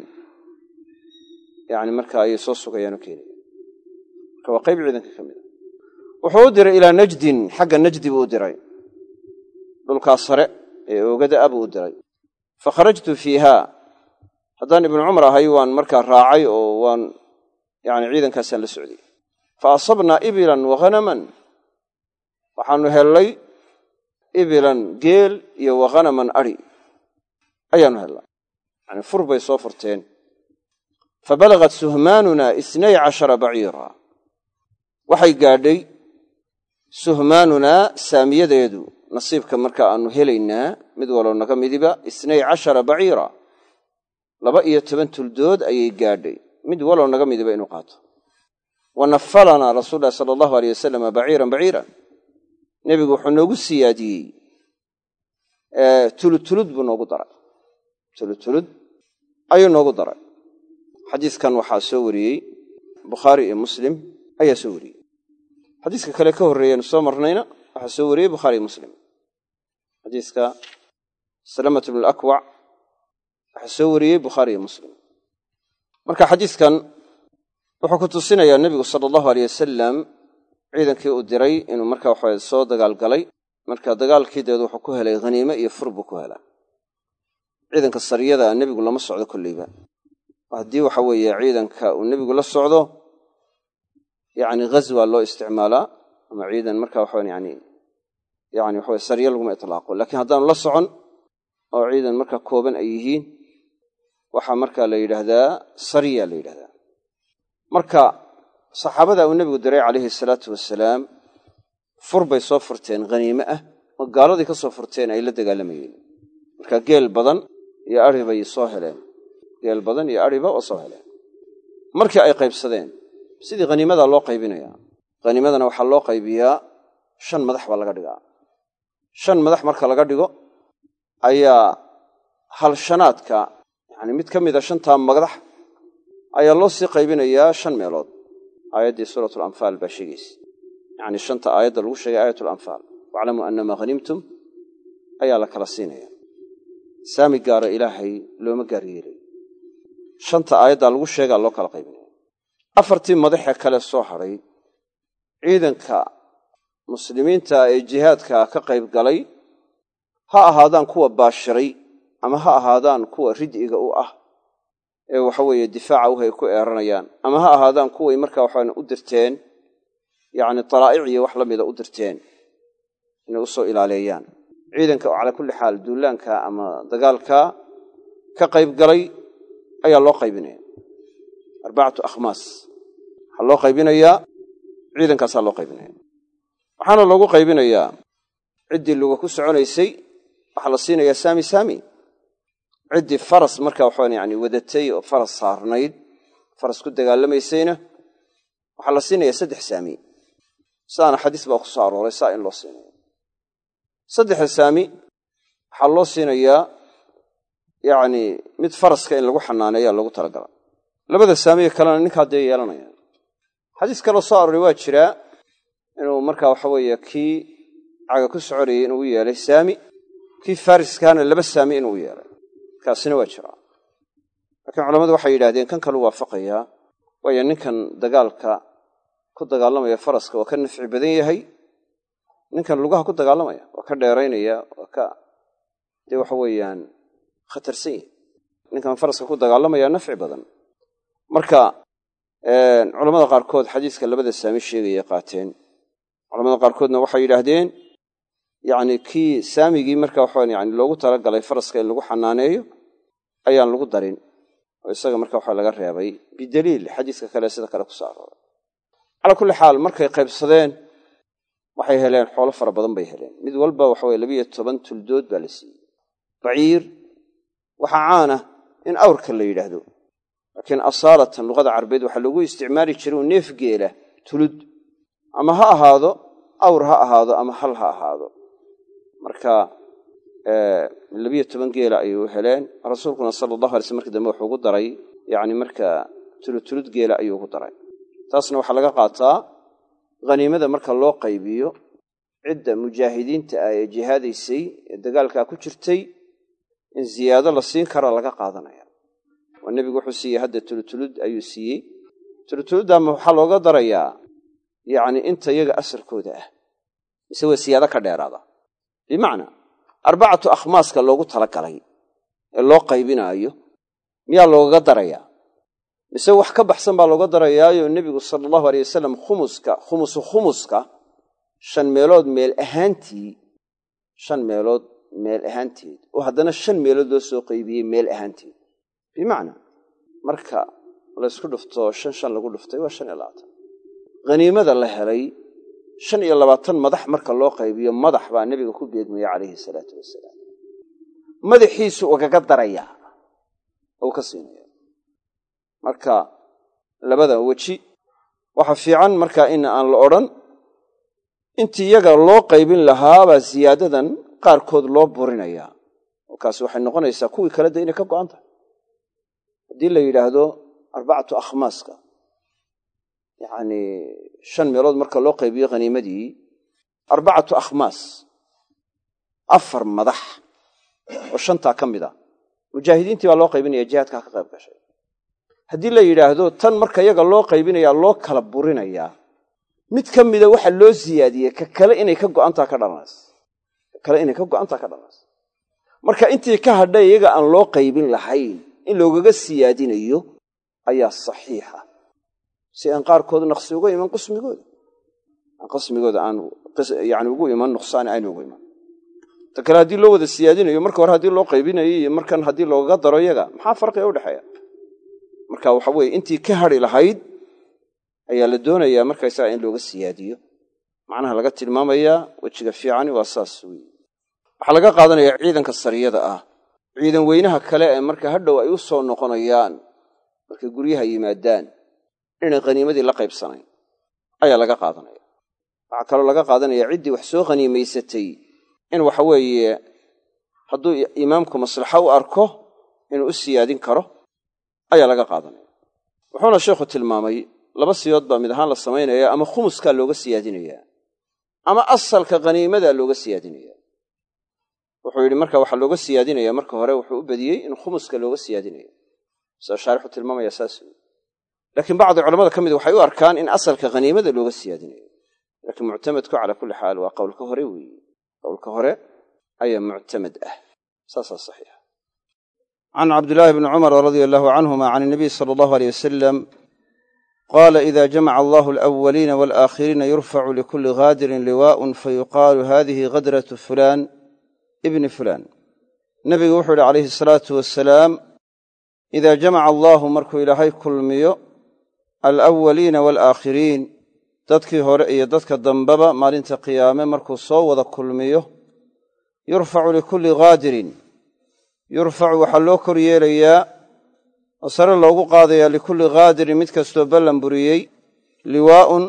yani marka ayay soo sugayaan oo keenayaan marka waa qayb ciidanka ka mida wuxuu u diray ilaa najdin xagga najdi buu u diray dhulkaa sare ee oogada a buu u diray fa kharajtu fiiha haddaan ibnu cumar ahay waan markaa raacay oo waan yani ciidankaasaan la socday fa asabnaa ibilan wa hanaman waxaanu hellay ibilan geel iyo wa hanaman adhi ayaanu hellay yani fur bay soo furteen fa balagat suhmaanuna 12 baciira waxay gaadhay suhmaanunaa saamiyadeedu nasiibka marka aanu helaynaa mid waloo naga midiba 12 baciira 12 tuldood ayay gaadhay mid waloo naga midiba inuu qaato wa nafalanaa rasuul lahi sala allahu aleyh wasalam baciiran nebigu wuxuu noogu siyaadiyey tulutulud buu noogu daray tulutulud ayuu noogu daray xadiiskan waxaa soo wariyey bukhaari iyo muslim ayaa soo wariyey xadiiska kale ka horreeyanu soo marnayna waxaa soo wariyey bukhaari iyo muslim xadiiska salamatu bn alakwac waxaa soo wariyey bukhaari iyo muslim marka xadiiskan wuxuu ku tusinayaa nebigu sala allahu aleyh wasalam ciidankii uu diray inuu marka waxa soo dagaalgalay marka dagaalkii deed wuxuu ku helay haniime iyo fur buu ku helaa ciidanka sariyada nebigu lama socdo kolleyba haddii waxa weeye ciidanka uu nebigu la socdo yani ghazwa loo isticmaalaa ama ciidan markaa waxaan yani waxa sariya laguma itlaaqo laakiin haddaanu la socon oo ciidan markaa kooban ay yihiin waxaa markaa la yidhaahdaa sariya la yidhahdaa. marka saxaabada uu nebigu diray calayhi salaatu wasalaam fur bay soo furteen haniime ah oo gaaladii ka soo furteen ay la dagaalamayeen. marka geel badan iyo ari bay soo heleen, geel badan iyo ariba oo soo heleen. markii ay qaybsadeen sidii haniimada loo qaybinayaa, haniimadana waxaa loo qaybiyaa 5 madax baa laga dhigaa. 5 madax marka laga dhigo ayaa hal shanaadka yani mid ka mid a 5taa madax ayaa loo sii qaybinayaa 5 meelood. aayaddii suuratul anfaal baa sheegaysa, yani 5ta aayadda lagu sheegay aayatul anfaal, waclamuu annama ghanimtum ayaa la kala siinaya. saami gaara ilaahay looma gaar yeelay. 5ta aayaddaa lagu sheegaa loo kala qaybinaya. 4tii madaxee kale soo hadhay ciidanka muslimiinta ee jihaadka ka qayb galay ha ahaadaan kuwa baashiray ama ha ahaadaan kuwa rid'iga u ah ee waxa weeye difaaca u hay ku eeranayaan, ama ha ahaadaan kuway markaa waxaan u dirteen yani talaa'ic iyo wax la mida u dirteen inay u soo ilaaleeyaan ciidanka. oo calaa kulli xaal duulaanka ama dagaalka ka qayb galay ayaa loo qaybinaya 4 akhmaas. waxaa loo qaybinayaa ciidankaasaa loo qaybinaya. waxaana loogu qaybinayaa ciddii luga ku soconaysay waxaa la siinayaa saami. ciddii faras markaa waxaan yani wadatay oo faras saarnayd, faras ku dagaalamaysayna waxaa la siinayaa 3 saami. saana xadiis baa ku soo arooray saa in loo siinayo. 3 saami waxaa loo siinayaa yani mid faraska in lagu xanaaneeyaa loogu talagalay. 2 saamiye kalena ninkaa dee yeelanaya. xadiis kaloo soo arooray waa jiraa inuu markaa waxa weeye kii caga ku soconayay inuu yeelay saami, kii fariskaana 2 saami inuu yeelay, kaasina waa jiraa. laakiin culammadu waxay yidhahdeen kan kalu waafaqayaa, waayo ninkan dagaalka ku dagaalamaya faraska waa ka nafci badan yahay ninkan lugaha ku dagaalamaya, waa ka dheeraynaya, waa ka dee waxa weeyaan khatarsan yahay. ninkan faraska ku dagaalamaya nafci badan. marka culammada qaarkood xadiiska 2 saami sheegaya qaateen. culamada qaarkoodna waxay yidhaahdeen yani kii saamigii marka waxaan yani loogu talagalay faraska in lagu xanaaneeyo ayaan lagu darin, oo isaga marka waxa laga reebay bidaliil xadiiska kale sida kale ku soo arooray. calaa kulli xaal markay qaybsadeen waxay heleen xoolo fara badan bay heleen. mid walba waxa weeye 12 tuldood baa la siiyey. baciir waxaa caana in awrka la yidhaahdo, laakiin asaalatan luqada carabeed waxaa lagu isticmaali jiray neef geela tulud, ama ha ahaado awr ha ahaado ama hal ha ahaado. marka 12 geela ayuu heleen. rasuulkuna sallallahu alayhi wasallam markii dambe wuxuu ugu daray yani marka tulud geela ayuu ugu daray. taasna waxaa laga qaataa haniimada marka loo qaybiyo cidda mujaahidiinta ah ee jihaadaysay ee dagaalkaa ku jirtay in ziyaado la siin kara laga qaadanaya. waa nebigu wuxuu siiyey hadda tulud ayuu siiyey. tuluddaama waxaa looga darayaa yani inta iyaga asarkooda ah, mise waa siyaado ka dheeraada. bimacnaa 4 akhmaaska loogu talagalay ee loo qaybinaayo miyaa loogaga darayaa, mise wax ka baxsan baa looga darayaayo nebigu sala allahu alayh wasalam khumuska 5 meelood meel ahaantii 5 meelood meel ahaanteed oo haddana 5 meelood loo soo qaybiyey meel ahaanteed. bimacnaa marka laysku dhufto 5 lagu dhuftay waa 25. haniimada la helay 25 madax marka loo qaybiyo madax baa nebiga ku geedmaya calayhi salaatu wasalaam. madaxiisu ugaga daraya oo ka siinaya. marka labada weji waxa fiican marka in aan la odhan intii iyaga loo qaybin lahaabaa siyaadadan qaarkood loo burinaya, oo kaasi waxay noqonaysaa kuwii kale inay ka go'an tahay. haddii la yidhaahdo 4 akhmaaska yani 5 meelood marka loo qaybiyo haniimadii 4 akhmaas 4 madax oo 5taa ka mid a mujaahidiintii baa loo qaybinaya jihaadkaa ka qayb gashay. haddii la yidhaahdo tan marka iyaga loo qaybinayaa loo kala burinayaa, mid ka mida waxa loo siyaadiyey ka kale inay ka go'antaa ka dhalanaysa. marka intii ka hadhay iyaga aan loo qaybin lahayn in loogaga siyaadinayo ayaa saxiixa. si aan qaarkood naqsi uga iman qismigooda aan yani ugu iman nuqsaan aynu ugu iman ta kale haddii loo wada siyaadinayo marka hore haddii loo qaybinayo iyo markan haddii loogaga daro iyaga maxaa farqiga u dhexeeya marka waxa weeye intii ka hadhi lahayd ayaa la doonayaa markaysaga in looga siyaadiyo macnaha laga tilmaamayaa wejiga fiicani waa saas weeye waxaa laga qaadanayaa ciidanka sariyada ah ciidan weynaha kale ee marka hadhow ay u soo noqonayaan markay guryaha yimaadaan inay qaniimadii la qaybsanayn ayaa laga qaadanaya waxaa kaloo laga qaadanaya ciddii wax soo qaniimaysatay in waxa weeye hadduu imaamku maslaxo u arko inuu u siyaadin karo ayaa laga qaadanaya wuxuuna sheekhu tilmaamay laba siyood baa mid ahaan la samaynaya ama khumuskaa looga siyaadinayaa ama asalka qaniimadaa looga siyaadinaya wuxuu yidhi marka waxaa looga siyaadinaya marka hore wuxuu u badiyey in khumuska looga siyaadinayo sida shaarixu tilmaamaya saas wey laakiin bacdi culamada ka mid waxay u arkaan in asalka qaniimada looga siyaadinayo laakiin muctamadku calaa kulli xaal waa qowlka hore weeye qowlka hore ayaa muctamad ah saasaa saxiixa can cabdillaahi bni cumar radia allahu canhuma can inabiy sala allahu aleyh wasalam qaala ida jamaca allahu alawaliina waalaakhiriina yurfacu likulli gaadirin liwaa'un fayuqaalu hadihi gadratu fulaan ibni fulaan nebigu wuxuu yidhi calayhi asalaatu wasalaam idaa jamaca allaahu markuu ilaahay kulmiyo alawaliina waalaakhiriin dadkii hore iyo dadka dambeba maalinta qiyaame markuu soo wada kulmiyo yurfacu likulli gaadirin yurfacu waxaa loo kor yeelayaa oo sare loogu qaadayaa likulli gaadirin mid kastoo ballan buriyey liwaa'un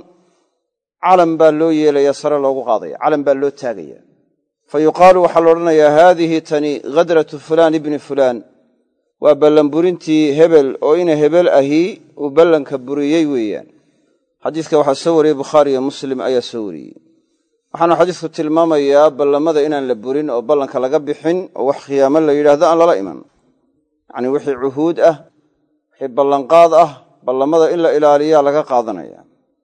calan baa loo yeelayaa sare loogu qaadaya calan baa loo taagaya fa yuqaalu waxaa la odhanayaa haadihi tani gadratu fulaan ibni fulaan waa ballanburintii hebel oo ina hebel ahi uu ballanka buriyey weeyaan xadiiska waxaa soo wariyey bukhaari iyo muslim ayaa soo wariyey waxaana xadiisku tilmaamayaa ballamada inaan la burin oo ballanka laga bixin oo wax khiyaamo la yidhaahdo aan lala iman yacnii wixii cuhuud ah wixii ballanqaad ah ballamada in la ilaaliyaa laga qaadanaya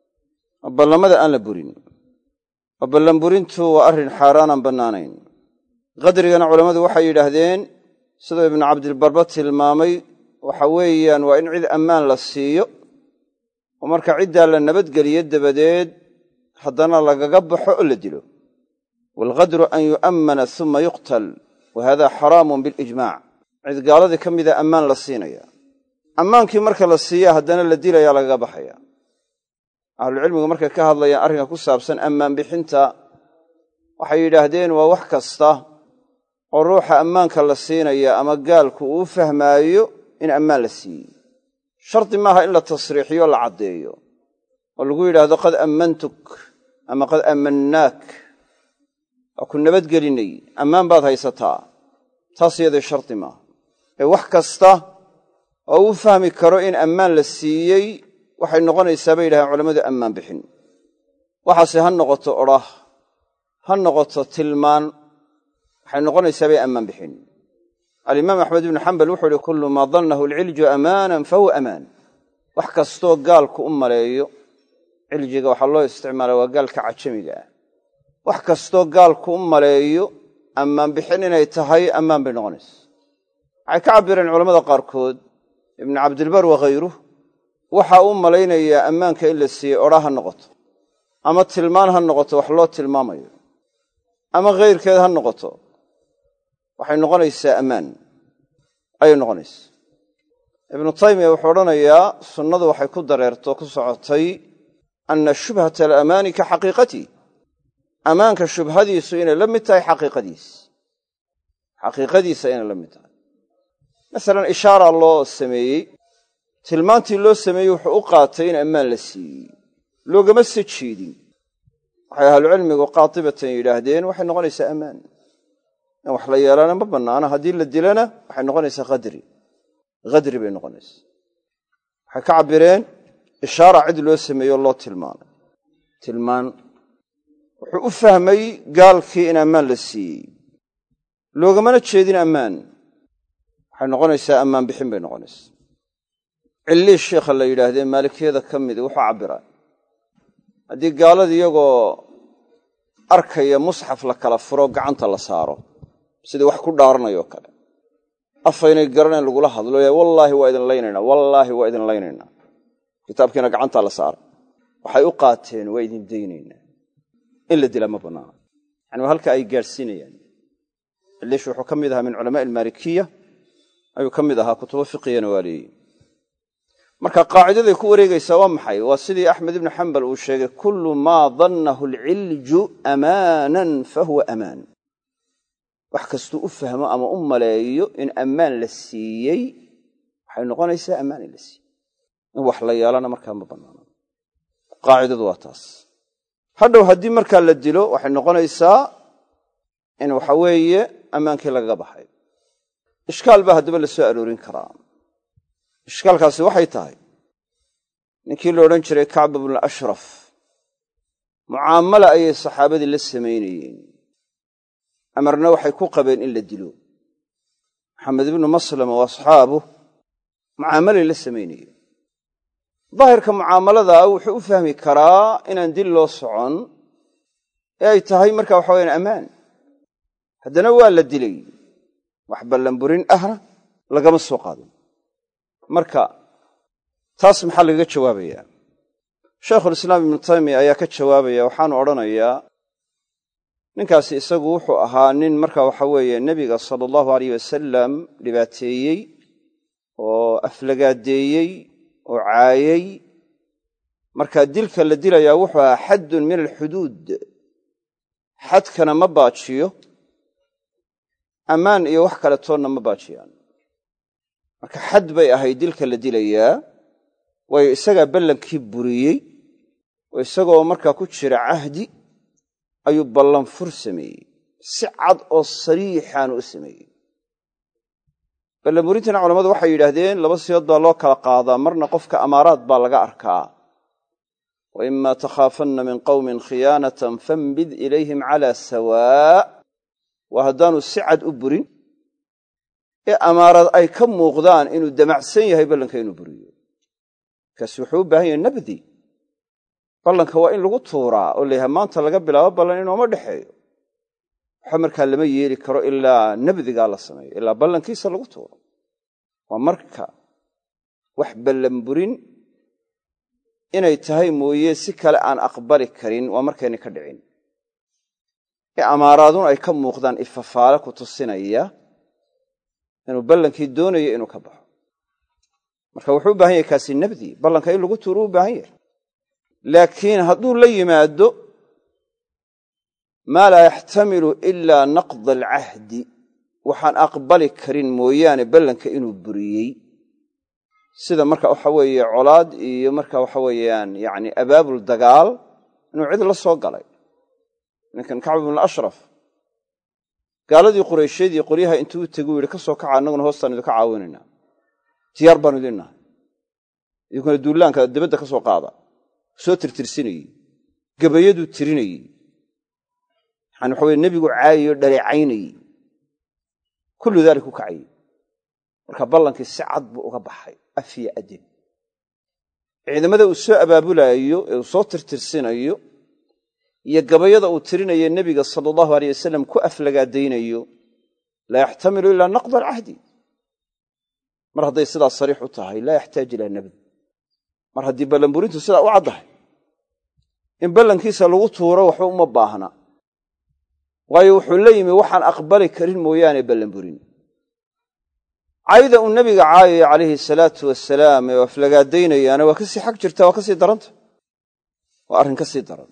oo ballamada aan la burin oo ballanburintu waa arrin xaaraan aan bannaanayn qadrigana culammadu waxay yidhaahdeen siduu ibnu cabdilbarba tilmaamay waxa weeyaan waa in cid ammaan la siiyo oo marka ciddaa la nabadgeliyo dabadeed haddana lagaga baxo oo la dilo waalqadru an yu'ammana uma yuqtal wa hada xaraamun bilijmaac cid gaaladii ka mida ammaan la siinaya ammaankii marka la siiya haddana la dilayaa lagaga baxaya ahlucilmigu markay ka hadlayaan arrinka ku saabsan ammaan bixinta waxay yidhaahdeen waa wax kasta oo ruuxa ammaanka la siinaya ama gaalku uu fahmaayo in ammaan la siiyey shardi maaha in la tasriixiyo la caddeeyo oo lagu yidhaahdo qad ammantuk ama qad ammannaak waa ku nabadgelinay ammaan baad haysataa taas iyadee shardi maaha ee wax kasta oo uu fahmi karo in ammaan la siiyey waxay noqonaysaa bay yidhahdeen culammadu ammaan bixin waxaase ha noqoto odhah ha noqoto tilmaan waxay noqonaysaa bay ammaan bixin alimaam axmed ibnu xambal wuxuu ihi kullu maa dannahu alcilju amaanan fahuwa amaan wax kastoo gaalku u maleeyo ciljiga waxaa loo isticmaala waa gaalka cajamiga ah wax kastoo gaalku u maleeyo ammaan bixin inay tahay ammaan bay noqonaysa waxay ka cabireen culammada qaarkood ibnu cabdilbar wakhayruh waxa uu malaynayaa ammaanka in la siiyey odha ha noqoto ama tilmaan ha noqoto wax loo tilmaamayo ama khayrkeed ha noqoto waxay noqonaysaa ammaan ayay noqonaysaa ibnu taymiya wuxuu odhanayaa sunnadu waxay ku dareerto ku socotay anna shubhata alamaani ka xaqiiqatii ammaanka shubhadiisu inay la mid tahay xaqiiqadiisa inay la mid tahay masalan ishaara loo sameeyey tilmaantii loo sameeyey wuxuu u qaatay in ammaan la siiyey loogama se jeedin waxay ahlucilmigu qaatibatan yidhaahdeen waxay noqonaysaa ammaan in wax la yeelana ma bannaana haddii la dilana waxay noqonaysaa qadri bay noqonaysaa waxay ka cabbireen ishaara cid loo sameeyo loo tilmaamay tilmaan wuxuu u fahmay gaalkii in ammaan la siiyey loogamana jeedin ammaan waxay noqonaysaa ammaan bixin bay noqonaysaa cillii sheikha la yidhaahdee maalikiyada ka midi wuxuu cabbiraa haddii gaalada iyagoo arkaya musxaf la kala furo gacanta la saaro sidii wax ku dhaaranayoo kale afaynay garanayn lagula hadlo wallaahi waa idin laynaynaa kitaabkiina gacantaa la saaray waxay u qaateen waa idin daynaynaa in la dila ma bannaana yani waa halka ay gaadhsiinayaan lish wuxuu ka mid ahaa min culamaa almaalikiya ayuu ka mid ahaa kutubo fiqigana waa leeyihi marka qaacidaday ku wareegaysaa waa maxay waa sidii axmed ibnu xambal uu sheegay kullu maa dannahu alcilju amaanan fahuwa amaan wax kastuu u fahmo ama u maleeyo in ammaan la siiyey waxay noqonaysaa ammaan in la siiyey in wax la yeelana markaa ma bannaana qaacidadu waa taas hadhow haddii markaa la dilo waxay noqonaysaa in waxa weeye ammaankii lagaga baxay ishkaal baa haddaba la soo aroorin karaa ishkaalkaasi waxay tahay ninkii la odhan jiray kacb ibnu ashraf mucaamala ayay saxaabadii la samaynayeen amarna waxay ku qabeen in la dilo maxamed ibnu maslama waa asxaabu mucaamalay la samaynayeen daahirka mucaamaladaa wuxuu u fahmi karaa inaan dil loo socon ee ay tahay marka waxa wayaan ammaan haddana waa la dilay wax ballanburin ahna lagama soo qaadin marka taas maxaa lagaga jawaabayaa shaykhulislaam ibnu taymiya ayaa ka jawaabaya waxaanu odhanayaa ninkaasi isagu wuxuu ahaa nin marka waxa weeye nebiga sala allahu alayh wasalam dhibaateeyey oo aflagaadeeyey oo caayey marka dilka la dilayaa wuxuu ahaa xaddun min alxuduud xadkana ma baajiyo ammaan iyo wax kale toonna ma baajiyaan marka xad bay ahayd dilka la dilayaa waayo isagaa ballankii buriyey oo isagoo markaa ku jira cahdi ayuu ballanfur sameeyey si cad oo sariixaanu u sameeyey ballanburintiina culammadu waxay yidhaahdeen laba siyood baa loo kala qaadaa marna qofka amaaraad baa laga arkaa wa imaa takhaafanna min qowmin khiyaanatan fambid ilayhim calaa sawaa waa haddaanu si cad u burin ee amaarad ay ka muuqdaan inuu damacsan yahay ballanka inuu buriyo kaasi wuxuu u baahan yahay nabdi ballanka waa in lagu tuuraa oo layahay maanta laga bilaabo ballan inooma dhexeeyo waxa markaa lama yeeli karo ilaa nabdigaa la sameeyo ilaa ballankiisa lagu tuuro waa marka wax ballanburin inay tahay mooye si kale aan aqbali karin waa markaynay ka dhicin ee amaaraadun ay ka muuqdaan ifafaale ku tusinaya inuu ballankii doonayo inuu ka baxo marka wuxuu u baahan yahay kaasi nabdi ballanka in lagu tuuro u baahan yahay laakiin hadduu la yimaado maa laa yaxtamilu ilaa naqda alcahdi waxaan aqbali karin mooyaane ballanka inuu buriyey sida marka waxa weeye colaad iyo marka waxa weeyaan yani abaabul dagaal inuu cid la soo galay ninkan kacb ibnu ashraf gaaladii quraysheedii qolyaha intuu u tegu yidhi ka soo kaca annaguna hoostaan idinka caawinaynaa diyaar baanu idin nahay idinkuna duulaanka dabadda ka soo qaada soo tirtirsinayey gabayaduu tirinayey yani waxa weye nebigu caayiyo dhaleecaynayey kullu daalik u kacayey marka ballankii si cad buu uga baxay afiya adin ciidamada uu soo abaabulaayo ee uu soo tirtirsinayo iyo gabayada uu tirinayo nebiga sala allahu aleyh wasalam ku aflagaadaynayo laa yaxtamilu ilaa naqda alcahdi mar hadday sidaas sariix u tahay laa yaxtaaj ilaa nabd mar haddii ballanburintu sidaa u caddahay in ballankiisa lagu tuuro waxba uma baahna waayo wuxuu la yimi waxaan aqbali karin mooyaane ballanburin cayda uu nebiga caayaya calayhi salaatu wasalaam ee aflagaadaynayaana waa kasii xag jirta waa kasii daranta waa arrin ka sii daran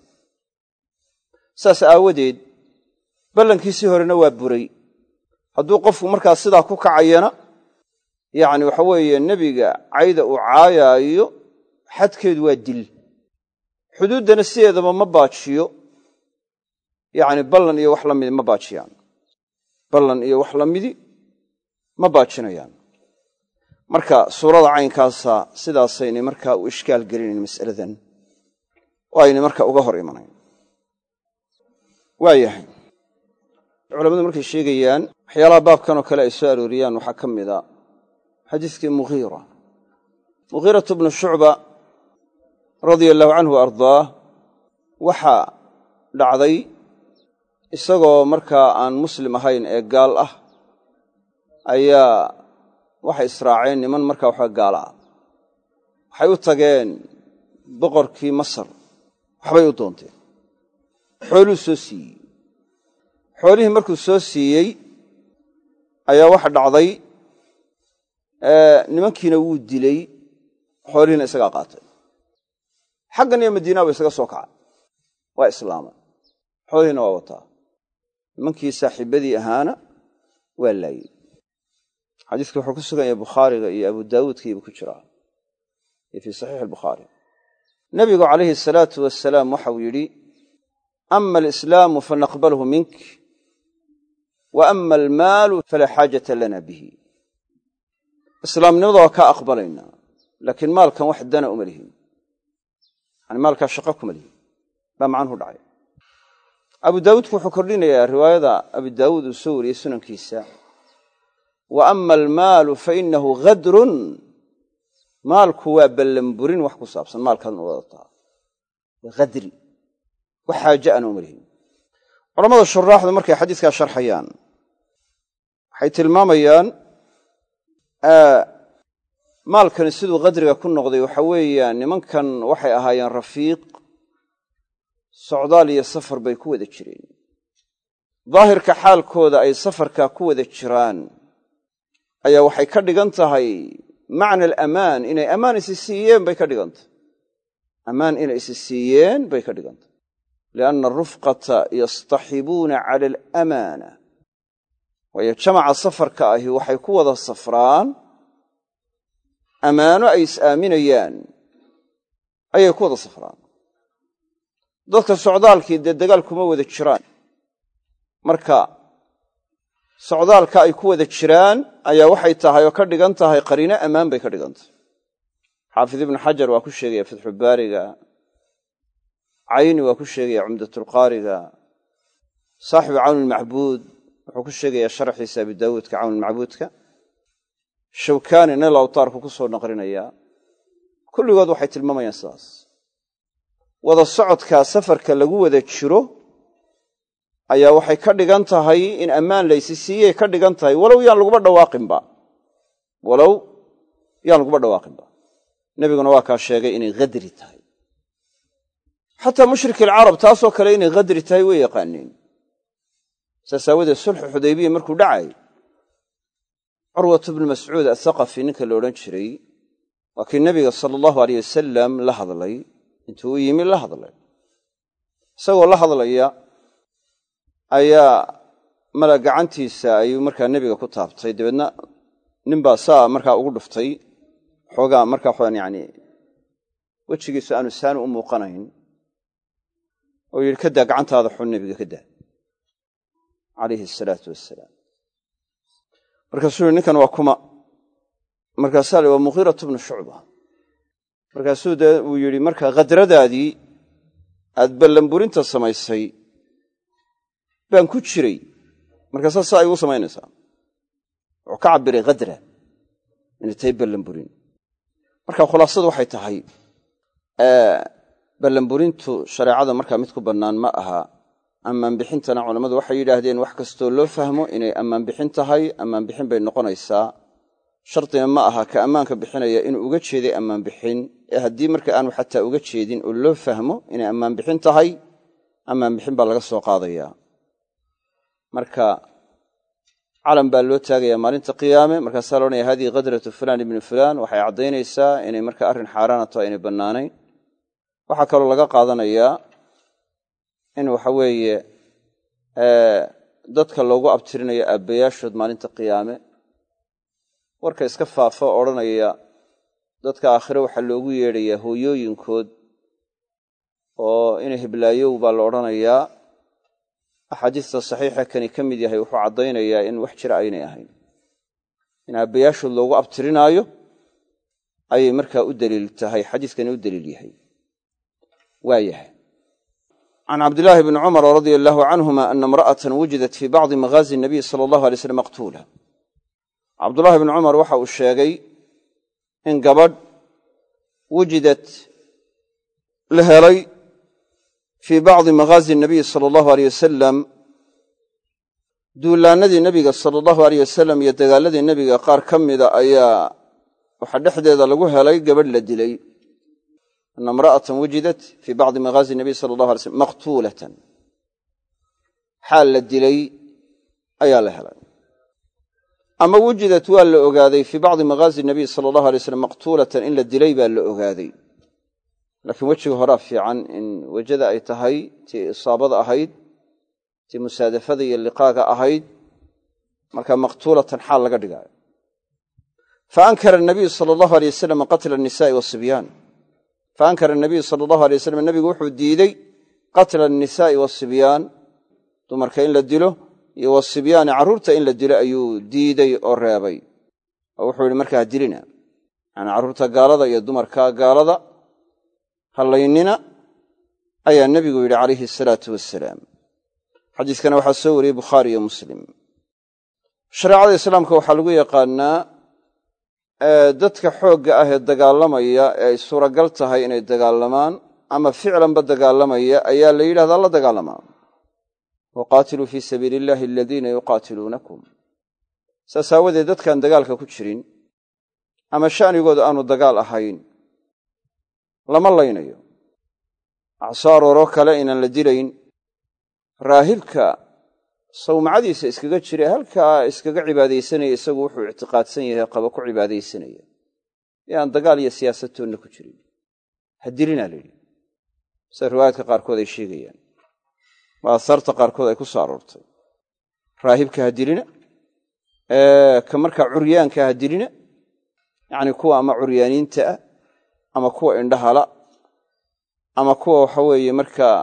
saas aawadeed ballankiisii horena waa buray hadduu qofku markaa sidaa ku kacayana yacni waxa weeye nebiga cayda uu caayaayo xadkeedu waa dil xuduuddana sideedaba ma baajiyo yacni ballan iyo wax la midi ma baajiyaan ballan iyo wax la midi ma baajinayaan marka suurada caynkaasa sidaasaynay markaa u ishkaal gelinayn mas'aladan oo aynay marka uga hor imanayn waayahay culammadu markay sheegayaan waxyaalaha baabkanoo kale ay soo arooriyaan waxaa ka mid a xadiiskii mughiiratu bnu shucba radia allahu canhu wa ardaah waxaa dhacday isagoo markaa aan muslim ahayn ee gaal ah ayaa waxay israaceen niman markaa waxaa gaala ah waxay u tageen boqorkii Masar waxbay u doonteen xooluu soo siiyey xoolihii markuu soo siiyey ayaa waxa dhacday nimankiina wuu dilay xoolihiina isagaa qaatay xaggan iyo Madiina way isaga soo kacay waa islaamay xoolihiina waa wataa nimankii saaxiibadii ahaana waa laayay xadiisku wuxuu ku sugan yahay Bukhaariga iyo Abu Daawudkiiba ku jiraa في صحيح البخاري نبي عليه الصلاة والسلام وحو يري أما الإسلام فنقبله منك وأما المال فلا حاجة لنا به إسلام نوضع كأقبلنا لكن مال كان واحد دانا أمره يعني مال كان شقاكم له ما معنه دعي أبو داود فحكر لنا يا رواية أبو داود السوري سنن كيسا وأما المال فإنه غدر maalku waa ballanburin wax ku saabsan maalkan wadataa qadri waxaaje aan umrihin culimada shuraaxda markay xadiiska sharxayaan waxay tilmaamayaan maalkan sidoo qadriga ku noqday waxa weeyaan nimankan waxay ahaayeen rafiiq socdaal iyo safar bay ku wada jireen daahirka xaalkooda ay safarka ku wada jiraan ayaa waxay ka dhigan tahay معنى الأمان إن أمان إسسيين بيكدغنت أمان إن إسسيين بيكدغنت لأن الرفقة يصطحبون على الأمانة ويجمع الصفر كأهي وحيكوض الصفران أمان أيس آمنيان أي يكوض الصفران ضدك السعودال كي دقالكم أود الشران مركا socdaalka ay ku wada jiraan ayaa waxay tahay oo ka dhigan tahay qariino amaan bay ka dhigantay xaafid ibn xajar waa ku sheegaya fatxu baariga ayni waa ku sheegaya umdatul qaariga saaxib awn al-ma'bud wuxuu ku sheegaya sharxiisa abi daawudka awn al-ma'budka shawkani nalawtar ku soo naqrinaya kulligood waxay tilmaamayaan sidaas wada socodka safarka lagu wada jiro ayaa waxay ka dhigan tahay in amaan laysiiyay ka dhigan tahay walow yaan lagu dhawaaqinba nabiguna waa ka sheegay inay qadri tahay hatta mushrik al-arab taasoo kale inay qadri tahay way yaqaaneen saasawada sulh Hudaybiya markuu dhacay Urwa ibn Mas'ud al-Thaqafi ninka la oran jiray waa kii nabiga sallallahu alayhi wasallam la hadlay intuu yimi la hadlay isagoo la hadlaya ayaa mala gacantiisa ayuu markaa nabiga ku taabtay dibadna ninbaa saa markaa ugu dhuftay xoogaa markaa yani wajigiisa aanu saan u muuqanayn oo yiri ka daa gacantaada xun nabiga ka daa alayhi salatu wassalaam markaasuu ninkan waa kuma markaasaa waa Mughira ibn Shu'ba markaasuu uu yiri markaa qadradaadii aad ballanburinta samaysay baan ku jiray markaas saa ay u samaynaysaa oo ka cabiray qadra in tay ballanburin marka khulaasadu waxay tahay ballanburintu shariicada marka mid ku banaan ma aha amaan bixintana culimadu waxay yiraahdeen wax kasto loo fahmo inay amaan bixin tahay amaan bixin bay noqonaysaa shartiga ma aha ka amaanka bixinaya inuu uga jeeday amaan bixin haddii marka aan xataa uga jeedin oo loo fahmo inay amaan bixin tahay amaan bixin baa laga soo qaadaya marka calan baa loo taagaya maalinta qiyaame markaas la oranaya hadii qadratu fulan ibn fulan waxay cadeynaysaa inay marka arin xaaraanato inay banaanayn waxa kale laga qaadanaya in waxa weeye dadka loogu abtirinayo abayaashood maalinta qiyaame warka iska faafo oranaya dadka aakhire waxa loogu yeedhaya hooyooyinkood oo inay hiblaayow baa la oranayaa axaadiista saxiixa kani ka mid yahay wuxuu cadaynayaa in wax jira aynay ahayn in abayaashood loogu abtirinaayo ayay markaa u daliil tahay xadiiskani u daliil yahay waayahay عن عبد الله بن عمر رضي الله عنهما أن امرأة وجدت في بعض مغازي النبي صلى الله عليه وسلم مقتولة عبد الله بن عمر وحا الشاقي إن قبض وجدت لهري في بعض مغازي النبي صلى الله عليه وسلم دولا ندي النبي صلى الله عليه وسلم يتقال الذي النبي قار كمد أيا waxaa dhexdeeda lagu helay gabadh la dilay ana imra'atan wujidat fii bacdi maghaazi nabiy sala allahu alay slm maqtuulatan xaal la dilay ayaa la helay ama wujidat waa la ogaaday fii bacdi maghaazi nabiy sala allahu alay slam maqtuulatan in la dilay baa la ogaaday laakiin wejiga horaa fiican in wejada ay tahay tii isaabada ahayd tii musaadafada iyo liqaaga ahayd markaa maqtuulatan xaal laga dhigaayo faankara nabiyu sala allahu alay wasalam qatla annisaai wasibyaan faankara nabiyu sala allahu alay wasalam nebigu wuxuu diidey qatla annisaa'i wasibyaan dumarka in la dilo iyo wasibyaani carruurta in la dilo ayuu diiday oo reebay oo wuxuu yidhi markaa dilina yani carruurta gaalada iyo dumarka gaalada hallaynina ayaa nebigu yidhi calayhi asalaatu wassalaam xadiiskana waxaa soo wariyey bukhaari iyo muslim shareecada islaamka waxaa lagu yaqaanaa dadka xoogga ah ee dagaalamaya ee ay suuragal tahay inay dagaalamaan ama ficlanba dagaalamaya ayaa la yidhahdaa la dagaalamaa waqaatiluu fii sabiili illaahi aladiina yuqaatiluunakum saas aawadeed dadkaan dagaalka ku jirin ama sha'nigooda aanu dagaal ahayn lama laynayo acsaaroroo kale inaan la dilayn raahibka sawmacadiisa iskaga jira halkaa iskaga cibaadaysanaya isagu wuxuu ictiqaadsan yahay qaba ku cibaadaysanaya ee aan dagaal iyo siyaasatoonna ku jirin ha dilinaa layidhi sida riwaayaadka qaarkood ay sheegayaan aahaarta qaarkood ay ku soo aroortay raahibka ha dilina ka markaa curyaanka ha dilina yacni kuwa ama curyaaniinta ah ama kuwa indhahala ama kuwa waxa weeye markaa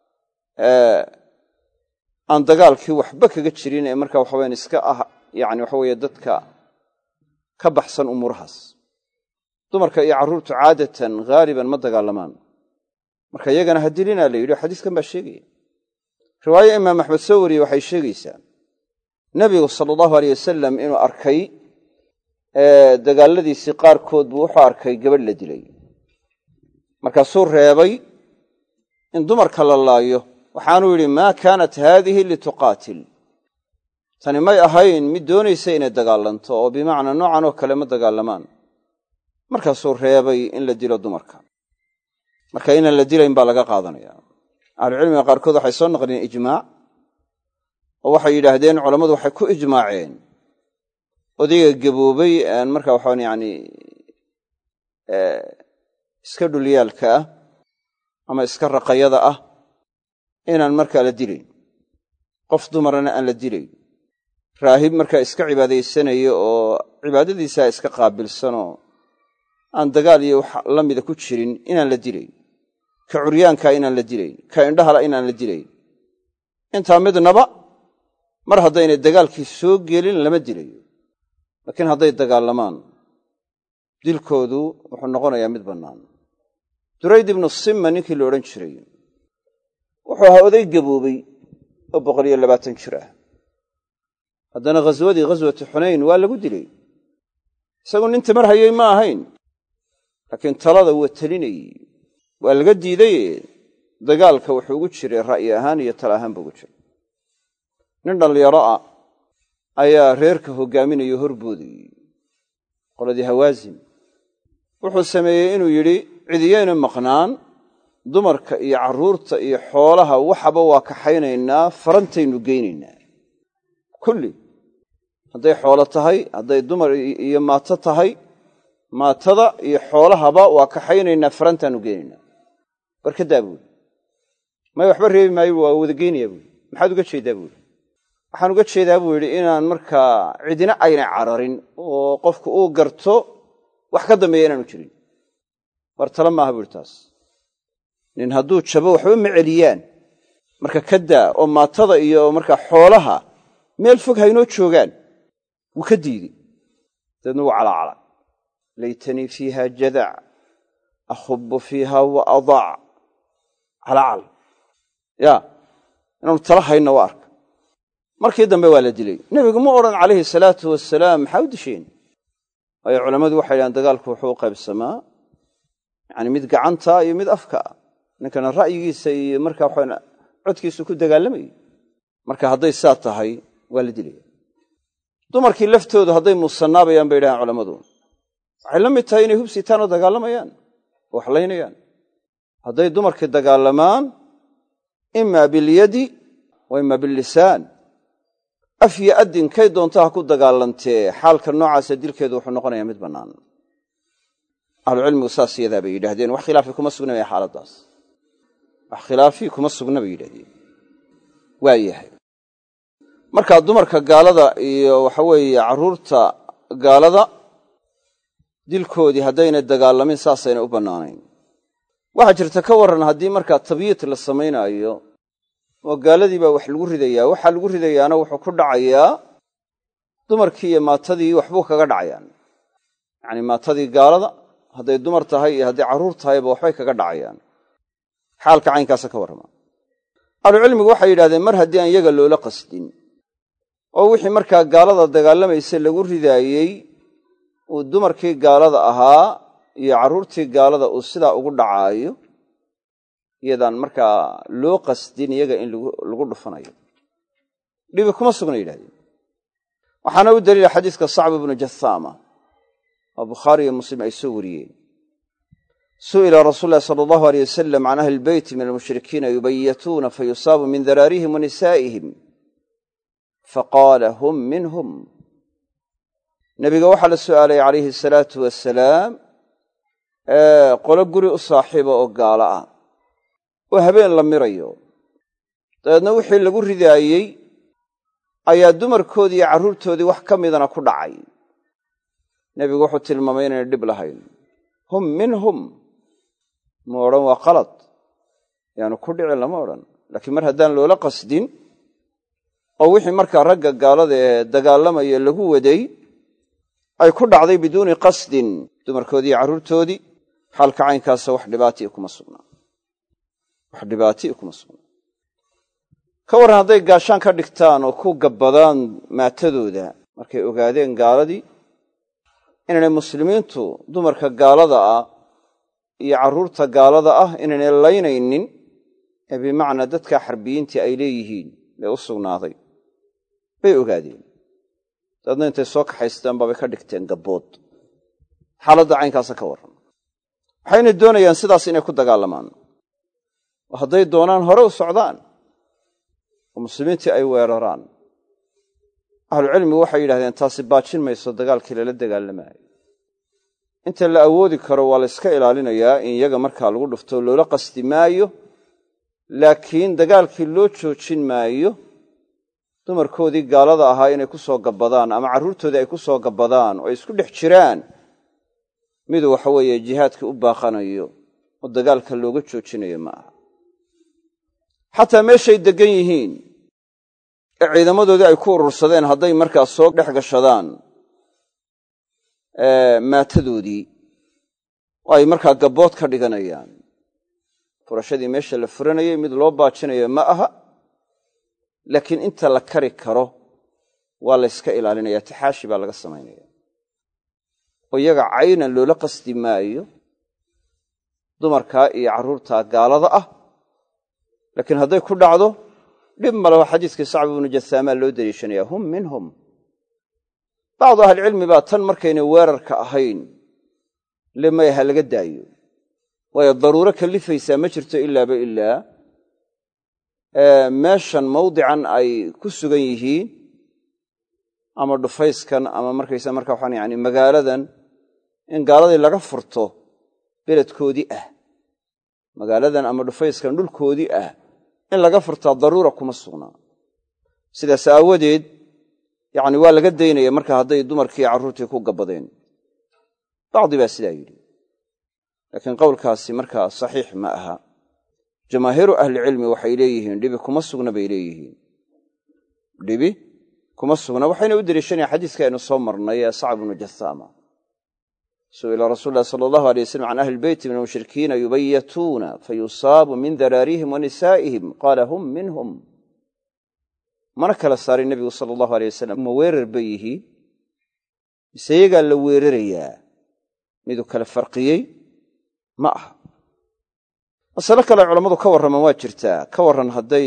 aan dagaalkii waxba kaga jirin ee markaa waxaweyan iska ah yani waxa weeye dadka ka baxsan umuurahaas dumarka iyo carruurtu caadatan haaliban ma dagaalamaan marka iyagana ha dilinaa la yidhi xadiiskan baa sheegaya riwaaye imaam axmed soo wariyey waxay sheegaysaa nebigu sala allahu aleyh wasalam inuu arkay dagaalladiisii qaarkood buu wuxuu arkay gabadh la dilay markaasuu reebay in dumarka la laayo waxaanuu yidhi maa kaanat haadihi lituqaatil tani may ahayn mid doonaysa inay dagaalanto oo bimacnaa noocan oo kale ma dagaalamaan markaasuu reebay in la dilo dumarka marka inaan la dilayn baa laga qaadanaya ahlucilmiga qaarkood waxay soo naqliyeen ijmaac oo waxay yidhaahdeen culammadu waxay ku ijmaaceen odayga gaboobay aan markaa waxaan yani iska dhulyaalka ah ama iska raqayada ah inaan markaa la dilayn qof dumarana aan la dilayn raahib markaa iska cibaadaysanayo oo cibaadadiisaa iska qaabilsanoo aan dagaal iyo wax la mida ku jirin inaan la dilayn ka curyaankaa inaan la dilayn ka indhahala inaan la dilayn intaa midnaba mar haddaynay dagaalkii soo gelin lama dilayo laakiin hadday dagaalamaan dilkoodu wuxuu noqonayaa mid bannaan durayd ibnu simma ninkii la odhan jiray wuxuu ahaa oday gaboobay oo 120 jir ah haddana ghaswadii ghaswatu xunayn waa lagu dilay isagu nin tamar hayay ma ahayn laakiin talada waa talinayey waa laga diidaye dagaalka wuxuu ugu jiray ra'yi ahaan iyo tala ahaan buu ugu jiray nin dhallinyaro ah ayaa reerka hogaaminayo horboodayey qoladii hawaasin wuxuu sameeyey inuu yidhi cidiyayna maqnaan dumarka iyo carruurta iyo xoolaha waxaba waa kaxaynaynaa farantaynu geynaynaa kulli hadday xoolo tahay hadday dumar iyo maato tahay maatada iyo xoolahaba waa kaxaynaynaa farantaanu geynaynaa barkadaa buuli may waxba reebi maayo waa wada geynayaa buuli maxaad uga jeedaa buuli waxaan uga jeedaa buu yidhi inaan markaa cidina aynay cararin oo qofku uu garto wax ka dambeeya inaanu jirin war tala maaha buuhi taas nin hadduu jabo waxba ma celiyaan marka ka daa oo maatada iyo markaa xoolaha meel fog haynoo joogaan wuu ka diidey dabeedna wuu calaacala laytanii fiiha jadac akhubu fiiha wa adaac calaacal ya inaanu tala hayna waa arka markii dambe waa la dilay nebigu ma odhan calayhi salaatu wasalaam maxaa u disheen waayo culammadu waxay yidhahaan dagaalku wuxuu u qaybsamaa yani mid gacanta iyo mid afka ah ninkana ra'yigiisa iyo markaa waxaan codkiisu ku dagaalamayay marka hadday saa tahay waa la dilaya dumarkii laftoodu hadday musanaabayaan bay yidhahaan culammadu waxay la mid tahay inay hubsitaan oo dagaalamayaan oo waxlaynayaan hadday dumarkii dagaalamaan imaa bilyadi wa imaa billisaan af iyo addin kay doonta ha ku dagaalantee xaalka noocaasa dilkeedu wuxuu noqonayaa mid bannaan ahlucilmigu saas iyadaa bay yidhaahdeen wax khilaafi kuma sugnamaya xaaladdaas wax khilaafi kuma sugna bay yidhahdeen waa yahay markaa dumarka gaalada iyo waxa weeye carruurta gaalada dilkoodii haddayna dagaalamin saasayna u bannaanayn waxaa jirta ka warran haddii markaa tabyiit la samaynaayo oo gaaladii baa wax lagu ridayaa waxaa lagu ridayaana wuxuu ku dhacayaa dumarkii iyo maatadii waxbuu kaga dhacayaan yacanii maatadii gaalada hadday dumar tahay iyo hadday carruur tahayba waxbay kaga dhacayaan xaalka caynkaasa ka warrama ahlucilmigu waxay yidhahdeen mar haddii aan iyaga loola qasdin oo wixii markaa gaalada dagaalamaysa lagu ridaayey uu dumarkii gaalada ahaa iyo carruurtii gaalada uu sidaa ugu dhacaayo iyadaan markaa loo qasdin iyaga in lagu dhufanayo dhibi kuma sugna yidhahdeen waxaana u daliila xadiiska sacb ibnu jahaama oo bukhaari iyo muslim ay soo wariyeen su'ila rasuul lahi sala allahu aleyh wasalam can ahli lbeyti min almushrikiina yubayituuna fayusaabu min daraarihim wa nisaa'ihim faqaala hum minhum nebiga waxaa la su'aalay calayhi asalaatu wasalaam qolo guri u saaxiiba oo gaalo ah oo habeen la mirayo dabeedna wixii lagu ridaayey ayaa dumarkoodii iyo carruurtoodii wax ka midana ku dhacay nebigu wuxuu tilmaamay inaynay dhib lahayn hum minhum ma odhan waa qalad yaanu ku dhicin lama odhan laakiin mar haddaan loola qasdin oo wixii markaa ragga gaalada ee dagaalamaya lagu waday ay ku dhacday biduuni qasdin dumarkoodii iyo carruurtoodii xaalka caynkaasa wax dhibaati'i kuma sugnaa ka warran hadday gaashaan ka dhigtaan oo ku gabbadaan maatadooda markay ogaadeen gaaladii inaynay muslimiintu dumarka gaalada ah iyo carruurta gaalada ah inaynay laynaynin ee bimacnaa dadkaa xarbiyiintii ay leeyihiin bay u sugnaaday bay ogaadeen daadna intay soo kaxaystaan baabay ka dhigteen gabbood xaaladda caynkaasa ka warran waxayna doonayaan sidaas inay ku dagaalamaan oo hadday doonaan hore u socdaan oo muslimiintii ay weeraraan ahlucilmigu waxay yidhahdeen taasi baajin mayso dagaalkii lala dagaalamaayo inta la awoodi karo waa la yska ilaalinayaa in iyaga markaa lagu dhufto loola qasdi maayo laakiin dagaalkii loo joojin maayo dumarkoodii gaalada ahaa inay ku soo gabbadaan ama carruurtoodii ay ku soo gabbadaan oo ay isku dhex jiraan miduu waxa weeye jihaadkii u baaqanayo oo dagaalka looga joojinayo ma aha xataa meeshay deggan yihiin ee ciidamadoodii ay ku urursadeen hadday markaa soo dhex gashadaan maatadoodii oo ay markaa gabbood ka dhiganayaan furashadii meesha la furanayay mid loo baajinayo ma aha laakiin inta la kari karo waa la yska ilaalinaya taxaashi baa laga samaynaya oo iyaga caynan loola qasdi maayo dumarkaa iyo carruurtaa gaalada ah laakiin hadday ku dhacdo dhib malaho xadiiskii sacb ibnu jasaamaa loo deliishanaya hum minhum bacdu ahlicilmi baa tan markaynay weerarka ahayn lemaya ha laga daayo waayo daruuro kallifaysaa ma jirto ilaaba ilaa meeshan mawdican ay ku sugan yihiin ama dhufayskan ama markaysa marka waxaan yani magaaladan in gaaladii laga furto beledkoodii ah magaaladan ama dhufayskan dhulkoodii ah in laga furtaa daruura kuma sugnaa sidaas aawadeed yani waa laga daynaya marka hadday dumarkii carruurtii ku gabbadeen bacdi baa sidaa yidhi laakiin qowlkaasi markaa saxiix ma aha jamaahiiru ahlicilmi waxay leeyihiin dhibi kuma sugna bay leeyihiin dhibi kuma sugna waxayna u deliishanayaan xadiiska aynu soo marnay ee sacb ibnu jahaama su'ila rasuul lahi sala allahu alay wasalam can ahli lbeyti min almushrikiina yubayituuna fayusaabu min daraarihim wa nisaa'ihim qaala hum minhum mana kala saarin nebigu sala allahu alay wasalam ma weerar bay yihiin mise iyagaa la weerarayaa miduu kala farqiyey ma aha masale kale culammadu ka warramaan waa jirtaa ka warran hadday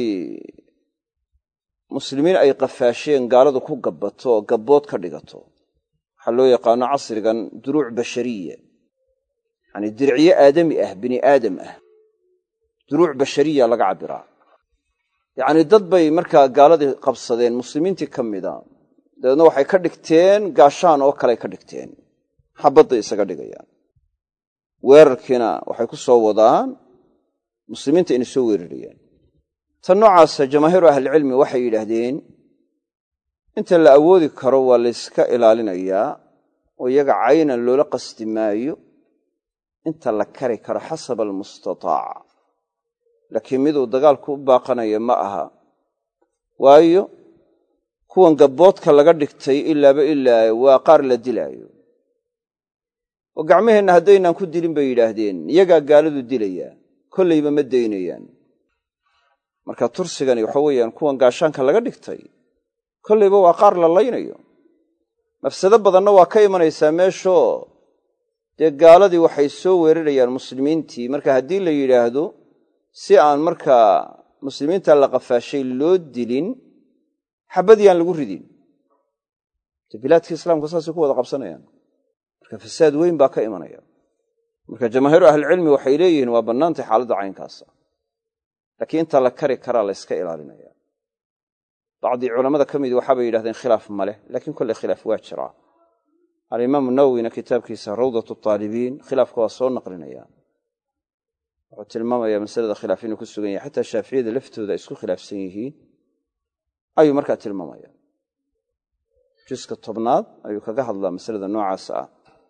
muslimiin ay qafaasheen gaaladu ku gabbato oo gabbood ka dhigato waxaa loo yaqaano casrigan duruuc bashariya, yani dirciye aadami ah, bini aadam ah, duruuc bashariya laga cabbiraa. yacni dad bay markaa gaaladii qabsadeen muslimiintii ka mida, dabeedna waxay ka dhigteen gaashaan oo kaley ka dhigteen, xabadday isaga dhigayaan. weerarkiina waxay ku soo wadaan muslimiinta inay soo weerarayaan. tan noocaasa jamaahiiru ahlicilmi waxay yidhaahdeen inta la awoodi karo waa layska ilaalinayaa oo iyaga caynan loola qasdi maayo, inta la kari karo xasaba almustataac. laakiin miduu dagaalku u baaqanaya ma aha, waayo kuwan gabboodka laga dhigtay ilaaba ilaa waa qaar la dilaayo oo gacmaheenna haddaynaan ku dilin bay yidhaahdeen iyagaa gaaladu dilayaa, kollayba ma daynayaan. marka tursigani waxa weeyaan kuwan gaashaanka laga dhigtay kollayba waa qaar la laynayo. mafsado badanna waa ka imanaysaa meeshoo dee gaaladii waxay soo weerarayaan muslimiintii. marka haddii la yidhaahdo si aan markaa muslimiinta la qafaashay loo dilin, xabadii aan lagu ridin, dee bilaadkii islaamka saasay ku wada qabsanayaan. marka fasaad weyn baa ka imanaya. marka jamaahiiru ahlicilmi waxay leeyihiin waa bannaantay xaaladda caynkaasa, laakiin inta la kari karaa la yska ilaalinaya. bacdii culammada ka midi waxaabay yidhahdeen khilaaf ma leh, laakiin kolley khilaaf waa jiraa. alimaamu nawowina kitaabkiisa rawdatu taalibiin khilaafka waa soo naqlinaya, wuxuu tilmaamaya masalada khilaaf inuu ku sugan yahay, xataa shaaficiyada laftooda ay isku khilaafsan yihiin ayuu markaa tilmaamaya. juska 10 ayuu kaga hadlaa masalada noocaas ah.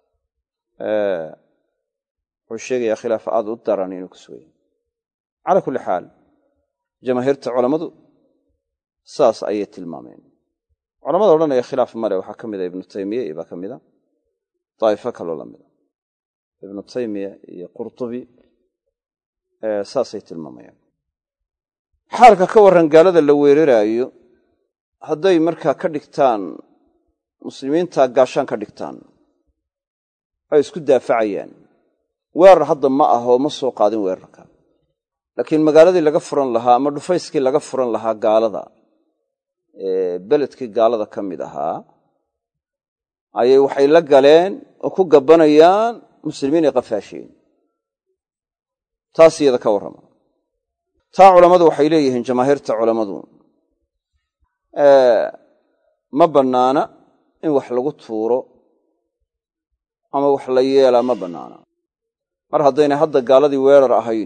wuxuu sheegayaa khilaaf aad u daran inuu ku sugan yahay. calaa kulli xaal jamaahiirta culammadu saas ayay tilmaameen. culamada odhanaya khilaaf male waxaa ka mida ibnu taymiya baa ka mida, daa'ifo kaloo la mida. ibnu taymiya iyo qurtubi saasay tilmaamayaan. xaalka ka warran gaalada la weeraraayo hadday markaa ka dhigtaan muslimiinta gaashaan ka dhigtaan ay isku daafacayaan, weerar hadda ma ahoo ma soo qaadin weerarka, laakiin magaaladii laga furan lahaa ama dhufayskii laga furan lahaa gaalada beledkii gaalada ka mid ahaa ayay waxay la galeen oo ku gabbanayaan muslimiin ay qafaasheen. taas iyada ka warrama. taa culammadu waxay leeyihiin jamaahiirta culammadu ma bannaana in wax lagu tuuro ama wax la yeelaa ma bannaana, mar haddaynay hadda gaaladii weerar ahayn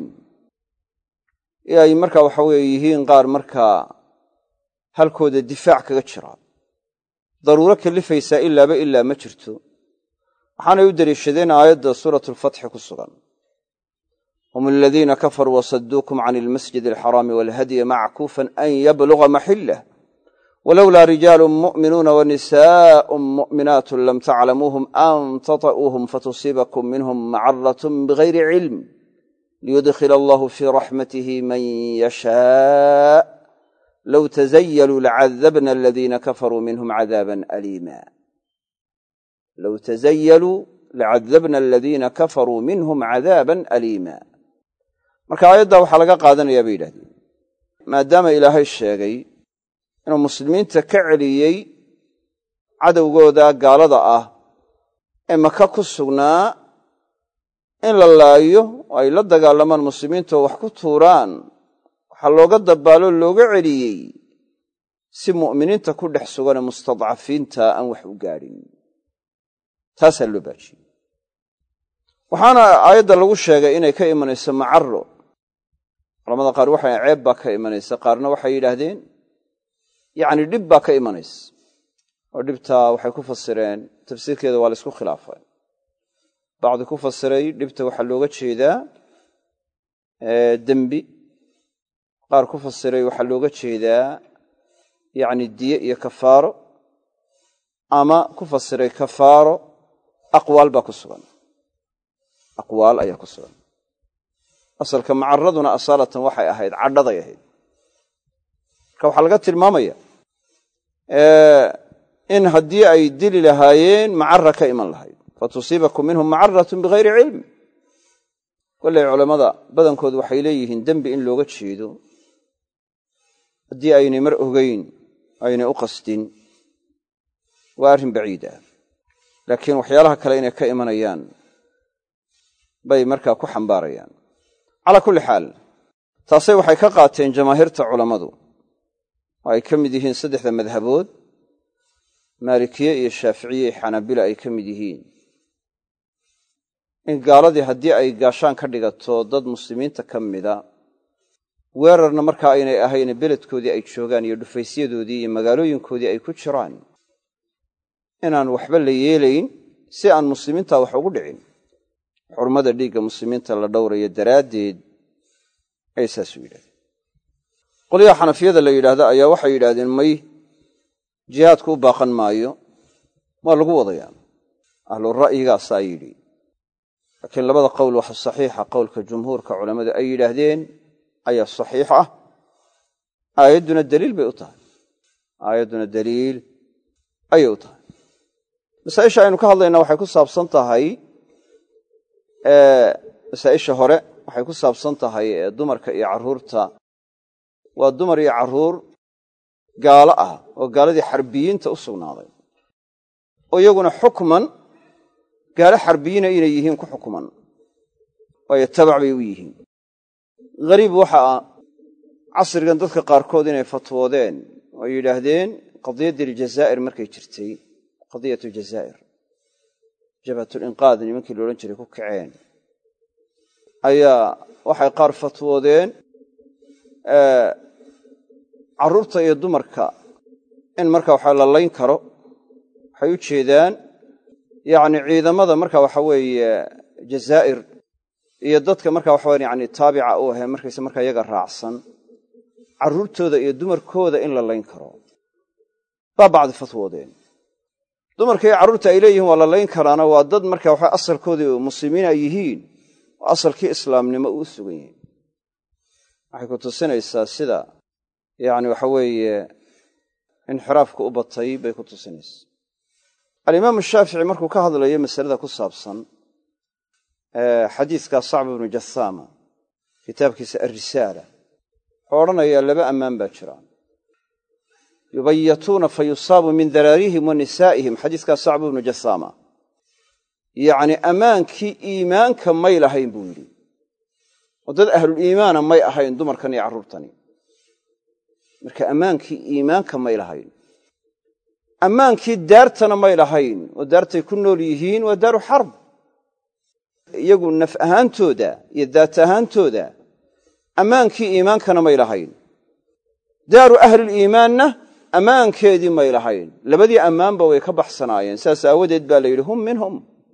ee ay markaa waxa weeye yihiin qaar markaa halkooda difaac kaga jira. daruuro kalifaysaa ilaaba ilaa ma jirto. waxaanay u deliishadeen aayadda suuratulfatxi ku sugan, hum aladiina kafaruu wasadduukum can ilmasjidi alxaraami waalhadya mackuufan an yabluga maxillah walowlaa rijaalun mu'minuuna wanisaa'un mu'minaatun lam taclamuuhum an tata'uuhum fatusiibakum minhum macaratun bigayri cilm liyudkhila allahu fii raxmatihi man yashaa low tazayaluu lacadabna aladiina kafaruu minhum cadaaban aliima. low tazayaluu lacadabna aladiina kafaruu minhum cadaaban aliima. marka aayaddaa waxaa laga qaadanayaa bay yidhahdeen maadaama ilaahay sheegay inuu muslimiinta ka celiyey cadowgooda gaalada ah ee maka ku sugnaa in la laayo oo ay la dagaalamaan muslimiintoo wax ku tuuraan, waxaa looga dabaaloo looga celiyey si mu'miniinta ku dhex suganee mustadcafiinta aan wax u gaadhin. taasaa loo baajiyey. waxaana aayadda lagu sheegay inay ka imanayso macaro. culamada qaar waxay ceeb baa ka imanaysa, qaarna waxay yidhaahdeen yacni dhib baa ka imanaysa, oo dhibtaa waxay ku fasireen tafsiirkeeda waa la isku khilaafay. bacdi ku fasiray dhibta waxaa looga jeedaa dembi, qaar ku fasiray waxaa looga jeedaa yacni diye iyo kafaaro, ama ku fasiray kafaaro. aqwaal baa ku sugan, aqwaal ayaa ku sugan. asalka macaraduna asaalatan waxay ahayd cadhaday ahayd. marka waxaa laga tilmaamaya in haddii ay dili lahaayeen macara ka iman lahayd, fatusiibakum minhum macaratun bigayri cilm. kollay culammada badankoodu waxay leeyihiin dembi in looga jeedo haddii aynay mar ogeyn aynay u qasdin waa arrin baciid ah. laakiin waxyaalaha kale inay ka imanayaan bay markaa ku xambaarayaan. calaa kulli xaal taasay waxay ka qaateen jamaahiirta culammadu oo ay ka mid yihiin saddexda madhabood maalikiye iyo shaaficiye iyo xanaabila ay ka mid yihiin in gaaladii haddii ay gaashaan ka dhigato dad muslimiinta ka mida weerarna markaa aynay ahayne beledkoodii ay joogaan iyo dhufaysyadoodii iyo magaalooyinkoodii ay ku jiraan inaan waxba la yeelayn si aan muslimiinta wax ugu dhicin xurmada dhiigga muslimiinta la dhowrayo daraaddeed ay saas u yidhahdeen. qolyaha xanafiyada la yidhaahda ayaa waxay yidhaahdeen may jihaadku u baaqan maayo waa lagu wadayaa ahlu ra'yigaasaa yidhi laakiin labada qowl waxa saxiixa qowlka jumhuurka culammadu ay yidhaahdeen ayaa saxiix ah aayadduna daliil bay u tahay aayadduna daliil ayay u tahay. masaa'isha aynu ka hadlaynaa waxay ku saabsan tahay masaa'isha hore waxay ku saabsan tahay dumarka iyo carruurta waa dumar iyo carruur gaalo ah oo gaaladii xarbiyiinta u sugnaaday oo iyaguna xukman gaalo xarbiyiina inay yihiin ku xukman waayo tabac bay u yihiin. hariib waxa ah casrigan dadka qaarkood inay fatwoodeen oo yidhaahdeen qadiyaddii aljazaa'ir markay jirtay qadiyatu aljazaa'ir jabhatulinqaad nimankii la odhan jiray ku kaceen ayaa waxay qaar fatwoodeen carruurta iyo dumarka in marka waxa la layn karo waxay u jeedaan yacni ciidamada marka waxa weeye jazaa'ir iyo dadka marka waxa weeye yacni taabica u ahay markayse markaa iyaga raacsan carruurtooda iyo dumarkooda in la layn karo baa bacdi fatwoodeen. dumarka iyo carruurta ay leeyihiin waa la layn karaana waa dad marka waxa asalkoodii muslimiin ay yihiin oo asalkii islaamnimo uu sugan yahay. waxay ku tusinaysaa sida yacni waxa weeye inxiraafka u batay bay ku tusinaysaa. alimaamu shaafici markuu ka hadlayo masalada ku saabsan xadiiska sacb ibnu jathama kitaabkiisa alrisaala wuxuu odhanayaa laba ammaan baa jiraan yubayatuuna fa yusaabu min daraarihim wa nisaa'ihim xadiiskaa sacb ibnu jathama yacni ammaankii iimaanka may lahayn buu yidhi oo dad ahluliimaana may ahayn dumarkan iyo carruurtani marka ammaankii iimaanka may lahayn ammaankii daartana may lahayn oo daartay ku nool yihiin waa daaru xarb iyagu naf ahaantooda iyo daat ahaantooda ammaankii iimaankana may lahayn daaru ahliliimaanna ammaankeedii may lahayn labadii ammaanba way ka baxsanaayeen saas aawadeed baa la yidhi hum minhum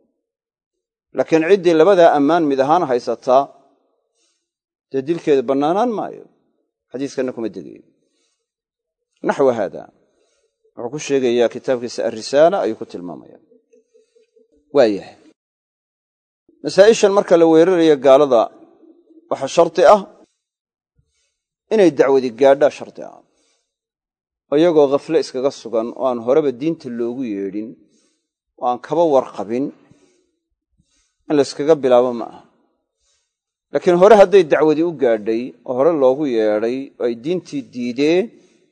laakiin ciddii labadaa ammaan mid ahaan haysataa dee dilkeeda bannaanaan maayo xadiiskanna kuma degayo naxwa haada wuxuu ku sheegayaa kitaabkiisa alrisaala ayuu ku tilmaamaya. waayahay masaa'ishan marka la weerarayo gaalada waxaa shardi ah inay dacwadi gaadhaa shardi ah oo iyagoo khafle iskaga sugan oo aan horeba diinta loogu yeedhin oo aan kaba warqabin in layskaga bilaabo ma aha laakiin hore hadday dacwadi u gaadhay oo hore loogu yeedhay oo ay diintii diideen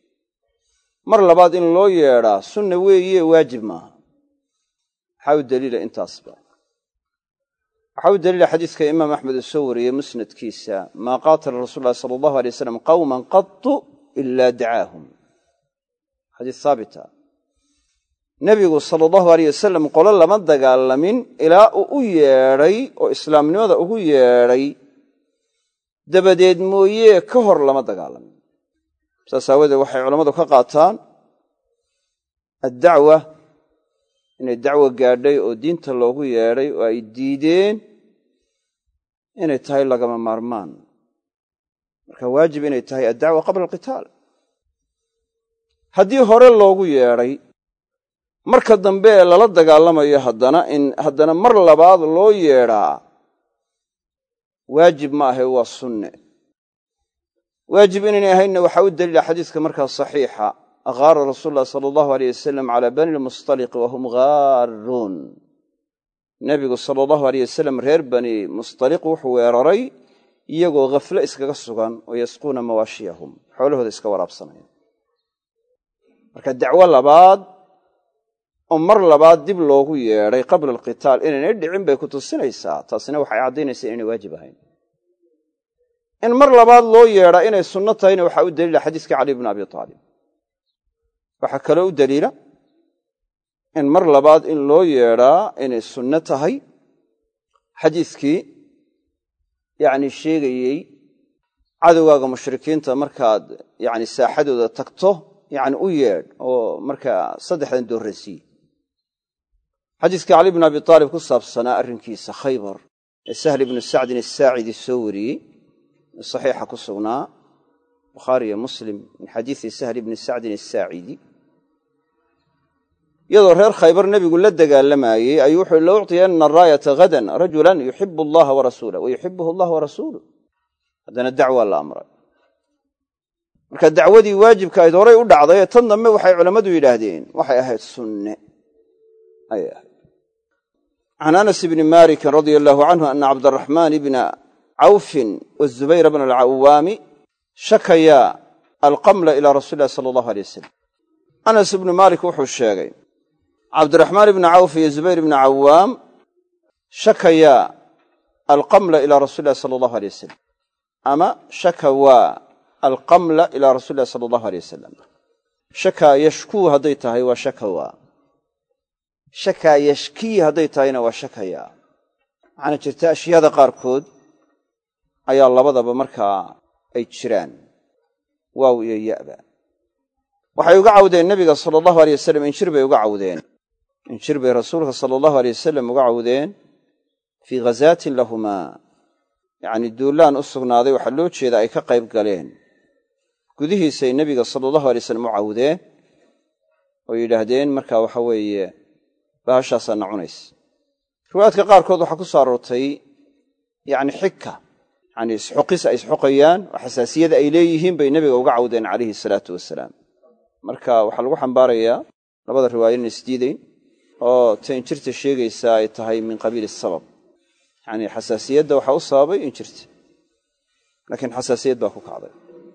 mar labaad in loo yeedhaa sunna weeye waajib maaha. maxaa u daliila intaasba waxaa u daliila xadiiska imaam axmed uu soo wariyey musnadkiisa maa qaatala rasuul llahi sala allahu alay wasalam qawman qatu ilaa dacaahum xadiis haabita nebigu sala allahu aleyh wasalam qolo lama dagaalamin ilaa uu u yeedhay oo islaamnimada ugu yeedhay dabadeed mooye ka hor lama dagaalamin. saas aawadeed waxay culammadu ka qaataan addacwa inay dacwo gaadhay oo diinta loogu yeedhay oo ay diideen inay tahay lagama maarmaan marka waajib inay tahay addacwa qabla alqitaal. haddii hore loogu yeedhay marka dambe ee lala dagaalamayo haddana mar labaad loo yeedhaa waajib ma ahe waa sunne. waajib inaynay ahaynna waxaa u daliila xadiiska markaa saxiixa ghaara rasuul llahi sala allahu aleyh wasalam calaa bani lmustaliqi wahum gaaruun. nebigu sala allahu aleyh wasalam reer bani mustaliq wuxuu weeraray iyagoo khafle iskaga sugan oo yasquuna mawaashiyahum xoolahooda iska waraabsanaya. marka dacwo labaad oo mar labaad dib loogu yeedhay qabla alqitaal inaynay dhicin bay ku tusinaysaa. taasina waxay caddaynaysaa inaynay waajib ahayn. in mar labaad loo yeedhaa inay sunno tahayna waxaa u daliila xadiiskii cali bni abi aalib. waxaa kaloo u daliila in mar labaad in loo yeedhaa inay sunno tahay xadiiskii sheegayey cadowgaaga mushrikiinta markaad saaxadooda tagto u yeedh oo markaa saddexdan doorraysiiye. xadiiskii cali bni abi aalib ku saabsanaa arrinkiisa khaybar ee sahl ibnu sacdin asaacidi soo wariyey ee saxiixa ku sugnaa bukhaari iyo muslim min xadiisi sahl ibni sacdin asaacidi, iyadoo reer khaybar nebigu la dagaalamayey ayuu wuxuu la ucطiyanna araayata hadan rajulan yuxibu allaha warasuulah wa yuxibuhu allah warasuuluh. haddana dacwaa la amray. marka dacwadii waajibka ayd horay u dhacday ee tan dambe waxay culammadu yidhaahdeen waxay ahayd sunne ayay ahayd. can anas bni malikin radia allahu canhu ana cabdaraxmaan bna cawfin wazubayr bna alcawaami shakayaa alqamla ila rasuuli illahi sala allahu alay wasalam. anas ibnu maalik wuxuu sheegay cabdiraxmaan ibni cawf iyo zubayr ibni cawaam shakayaa alqamla ilaa rasuuli illahi sala allahu alay wasalam, ama shakawaa alqamla ilaa rasuuli illahi sala allahu alay wasalam. shakaa yashkuu hadday tahay waa shakawaa, shakaa yashkii hadday tahayna waa shakayaa. waxaana jirta ashyaada qaarkood ayaa labadaba markaa ay jiraan, waaw iyo ya'ba. waxay uga cawdeen nebiga sala allahu alay wasalam injir bay uga cawdeen. injir bay rasuulka sala allahu alay wasalam uga cawdeen fii ghazaatin lahumaa, duulaan u sugnaaday waxaa loo jeeda ay ka qayb galeen gudihiisay nebiga sala allahu alay wasalam u cawdeen oo yidhaahdeen markaa waxa weeye bahashaasaa na cunaysa. riwaayaadka qaarkood waxaa ku soo aroortay xika isxuqis ay isxuqayaan oo xasaasiyada ay leeyihiin bay nebiga uga cawdeen calayhi salaatu wasalaam. marka waxaa lagu xambaarayaa labada riwaayo in isdiidayn oo ta injirta sheegaysaa ay tahay min qabiili sabab. xasaasiyadda waxaa u sababay injirta, laakiin xasaasiyad baa ku kacday.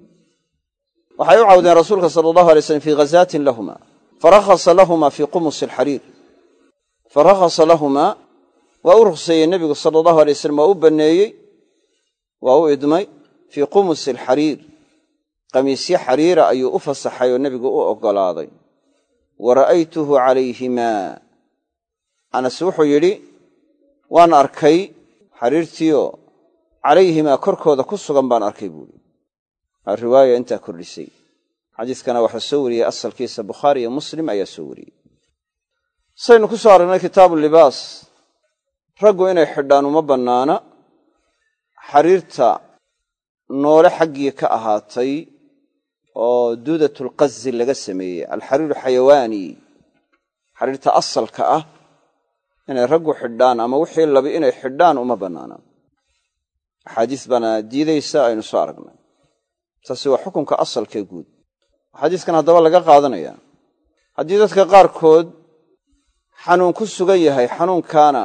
waxay u cawdeen rasuulka sala allahu alay slam fii ghazaatin lahuma farakhasa lahuma fii qumusi alxariir. farakhasa lahumaa waa u ruqseeyey nebigu sala allahu alay wasalam, waa u banneeyey, waa u idmay fii qumusi alxariir, qamiisyo xariira ayuu u fasaxay oo nebigu u oggolaaday. wa ra'aytuhu calayhimaa, anas wuxuu yidhi waan arkay xariirtiioo calayhimaa korkooda ku sugan baan arkay buuhi. riwaaya intaa kordhisay. xadiiskana waxaa soo wariyey asalkiisa bukhaari iyo muslim ayaa soo wariyey. saynu ku soo aragnay kitaabu libaas, raggu inay xidhaan uma bannaana xariirta noole xaggii ka ahaatay oo duudatulqazi laga sameeyey, alxariiru xayawaani, xariirta asalka ah inay raggu xidhaan ama wixii labi inay xidhaan uma bannaana. axaadiis baana diidaysa aynu soo aragnay. taasi waa xukunka asalkee guud. xadiiskan haddaba laga qaadanayaa haddii dadka qaarkood xanuun ku sugan yahay, xanuunkaana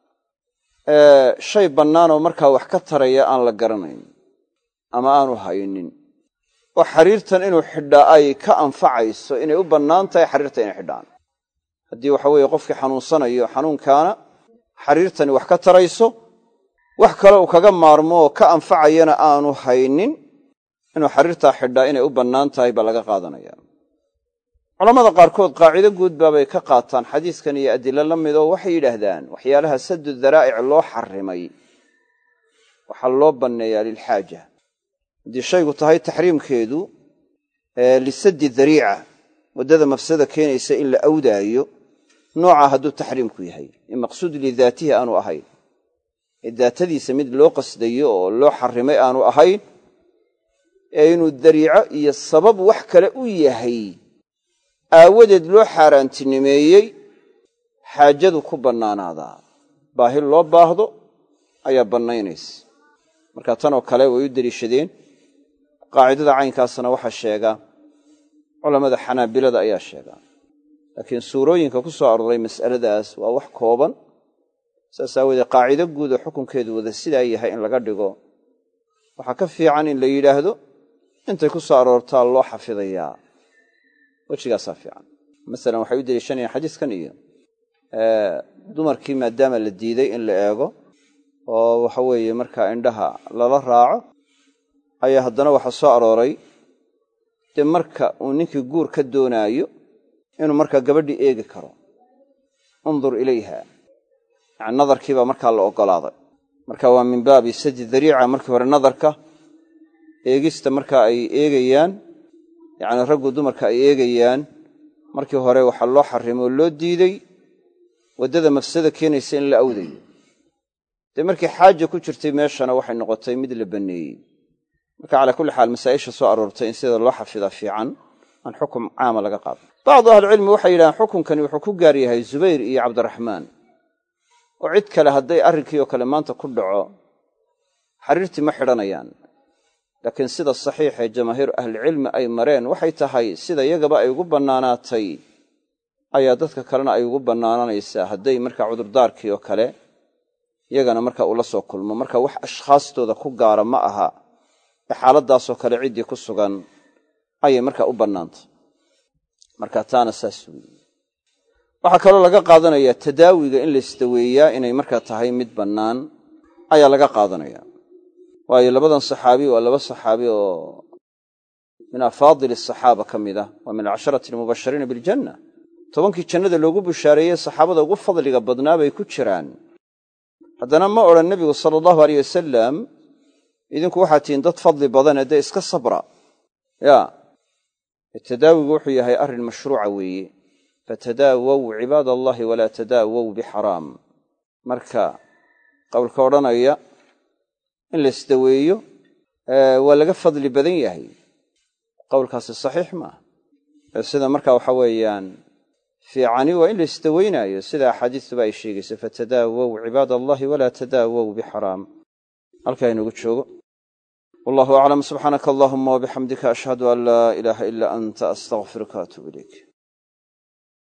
shay bannaanoo markaa wax ka taraya aan la garanayn ama aanu haynin, oo xariirtan inuu xidhaa ay ka anfacayso inay u bannaan tahay xariirta inay xidhaan. haddii waxa weeye qofkii xanuunsanayo xanuunkaana xariirtani wax ka tarayso, wax kale uu kaga maarmo oo ka anfacayana aanu haynin, inuu xariirtaa xidhaa inay u bannaan tahay baa laga qaadanaya. culammada qaarkood qaacido guud baabay ka qaataan xadiiskan iyo adilo la mid oo waxay yidhaahdaan waxyaalaha saddu daraa'ic loo xarrimay waxaa loo banneeyaa lilxaaja. haddii shaygu tahay taxriimkeedu lisaddi dariica, waddada mafsada keenaysa in la awdaayo, noocaa hadduu taxriimku yahay in maqsuud lidaatihi aanu ahayn, ee daatadiisa mid loo qasdayo oo loo xarrimay aanu ahayn, ee inuu dariico iyo sabab wax kale u yahay aawadeed loo xaaraantinimeeyey, xaajadu ku bannaanaadaa. baahi loo baahdo ayaa bannaynaysa. marka tanoo kale way u deliishadeen. qaacidada caynkaasna waxaa sheega culammada xanaabilada ayaa sheega. laakiin suurooyinka ku soo arooray mas'aladaas waa wax kooban. saas aawadeed qaacido guud oo xukunkeedu wada sidaa yahay in laga dhigo waxaa ka fiican in la yidhaahdo intay ku soo aroortaa loo xafidayaa. wejigaasaa fiican. masalan waxay u daliishanayaan xadiiskan iyo dumarkii maadaama la diiday in la eego oo waxa weeye markaa indhaha lala raaco ayaa haddana waxaa soo arooray dee marka uu ninkii guur ka doonaayo inuu markaa gabadhii eegi karo undur ilayha yani nadarkiibaa markaa la ogolaaday marka waa min baabi sadi dariica markii hore nadarka eegista markaa ay eegayaan yani raggu dumarka ay eegayaan markii hore waxaa loo xarrimay oo loo diiday waddada mafsada keenaysa in la awdayo dee markii xaaja ku jirtay meeshana waxay noqotay mid la banneeyey marka calaa kulli xaal masaa'isha soo aroortay in sida loo xafidaa fiican aan xukum caama laga qaado bacdu ahlicilmi waxay yidhahaan xukunkani wuxuu ku gaar yahay zubayr iyo cabdiraxmaan oo cid kale hadday arrinkii oo kale maanta ku dhaco xariirtii ma xidhanayaan laakiin sida saxiix ee jamaahiiru ahlicilmi ay mareen waxay tahay sida iyagaba ay ugu bannaanaatay ayaa dadka kalena ay ugu bannaananaysaa hadday markaa cudurdaarkii oo kale iyagana marka ula soo kulmo marka wax ashkhaastooda ku gaara ma aha ee xaaladdaasoo kale ciddii ku sugan ayay markaa u bannaantay marka taana saas weeye waxaa kaloo laga qaadanayaa tadaawiga in la isdaweeyaa inay markaa tahay mid bannaan ayaa laga qaadanayaa waayo labadan saxaabi waa laba saxaabi oo min afaadili asaxaaba ka mid ah waa min alcasharati almubashiriina biljanna 10kii jannada loogu bushaareeyey saxaabada ugu fadliga badnaa bay ku jiraan haddana ma odhan nebigu sala allahu aleyh wasalam idinku waxaad tihiin dad fadli badane dee iska sabra ya tadaawigu wuxuu yahay arrin mashruuca weeye fatadaawow cibaad allahi walaa tadaawow bixaraam marka qowlka odhanaya in la isdaweeyo waa laga fadli badan yahay qowlkaasi saxiix maaha sida marka waxa weeyaan fiicani waa in la isdaweynaayo sida axaadiistuba ay sheegayso fatadaawow cibaad allahi walaa tadaawow bixaraam halkaa inugu joogo wallahu aclam subxaanaka allahuma wabixamdika ashhadu an laa ilaaha ilaa anta astaqfiruka waatuubu ilayk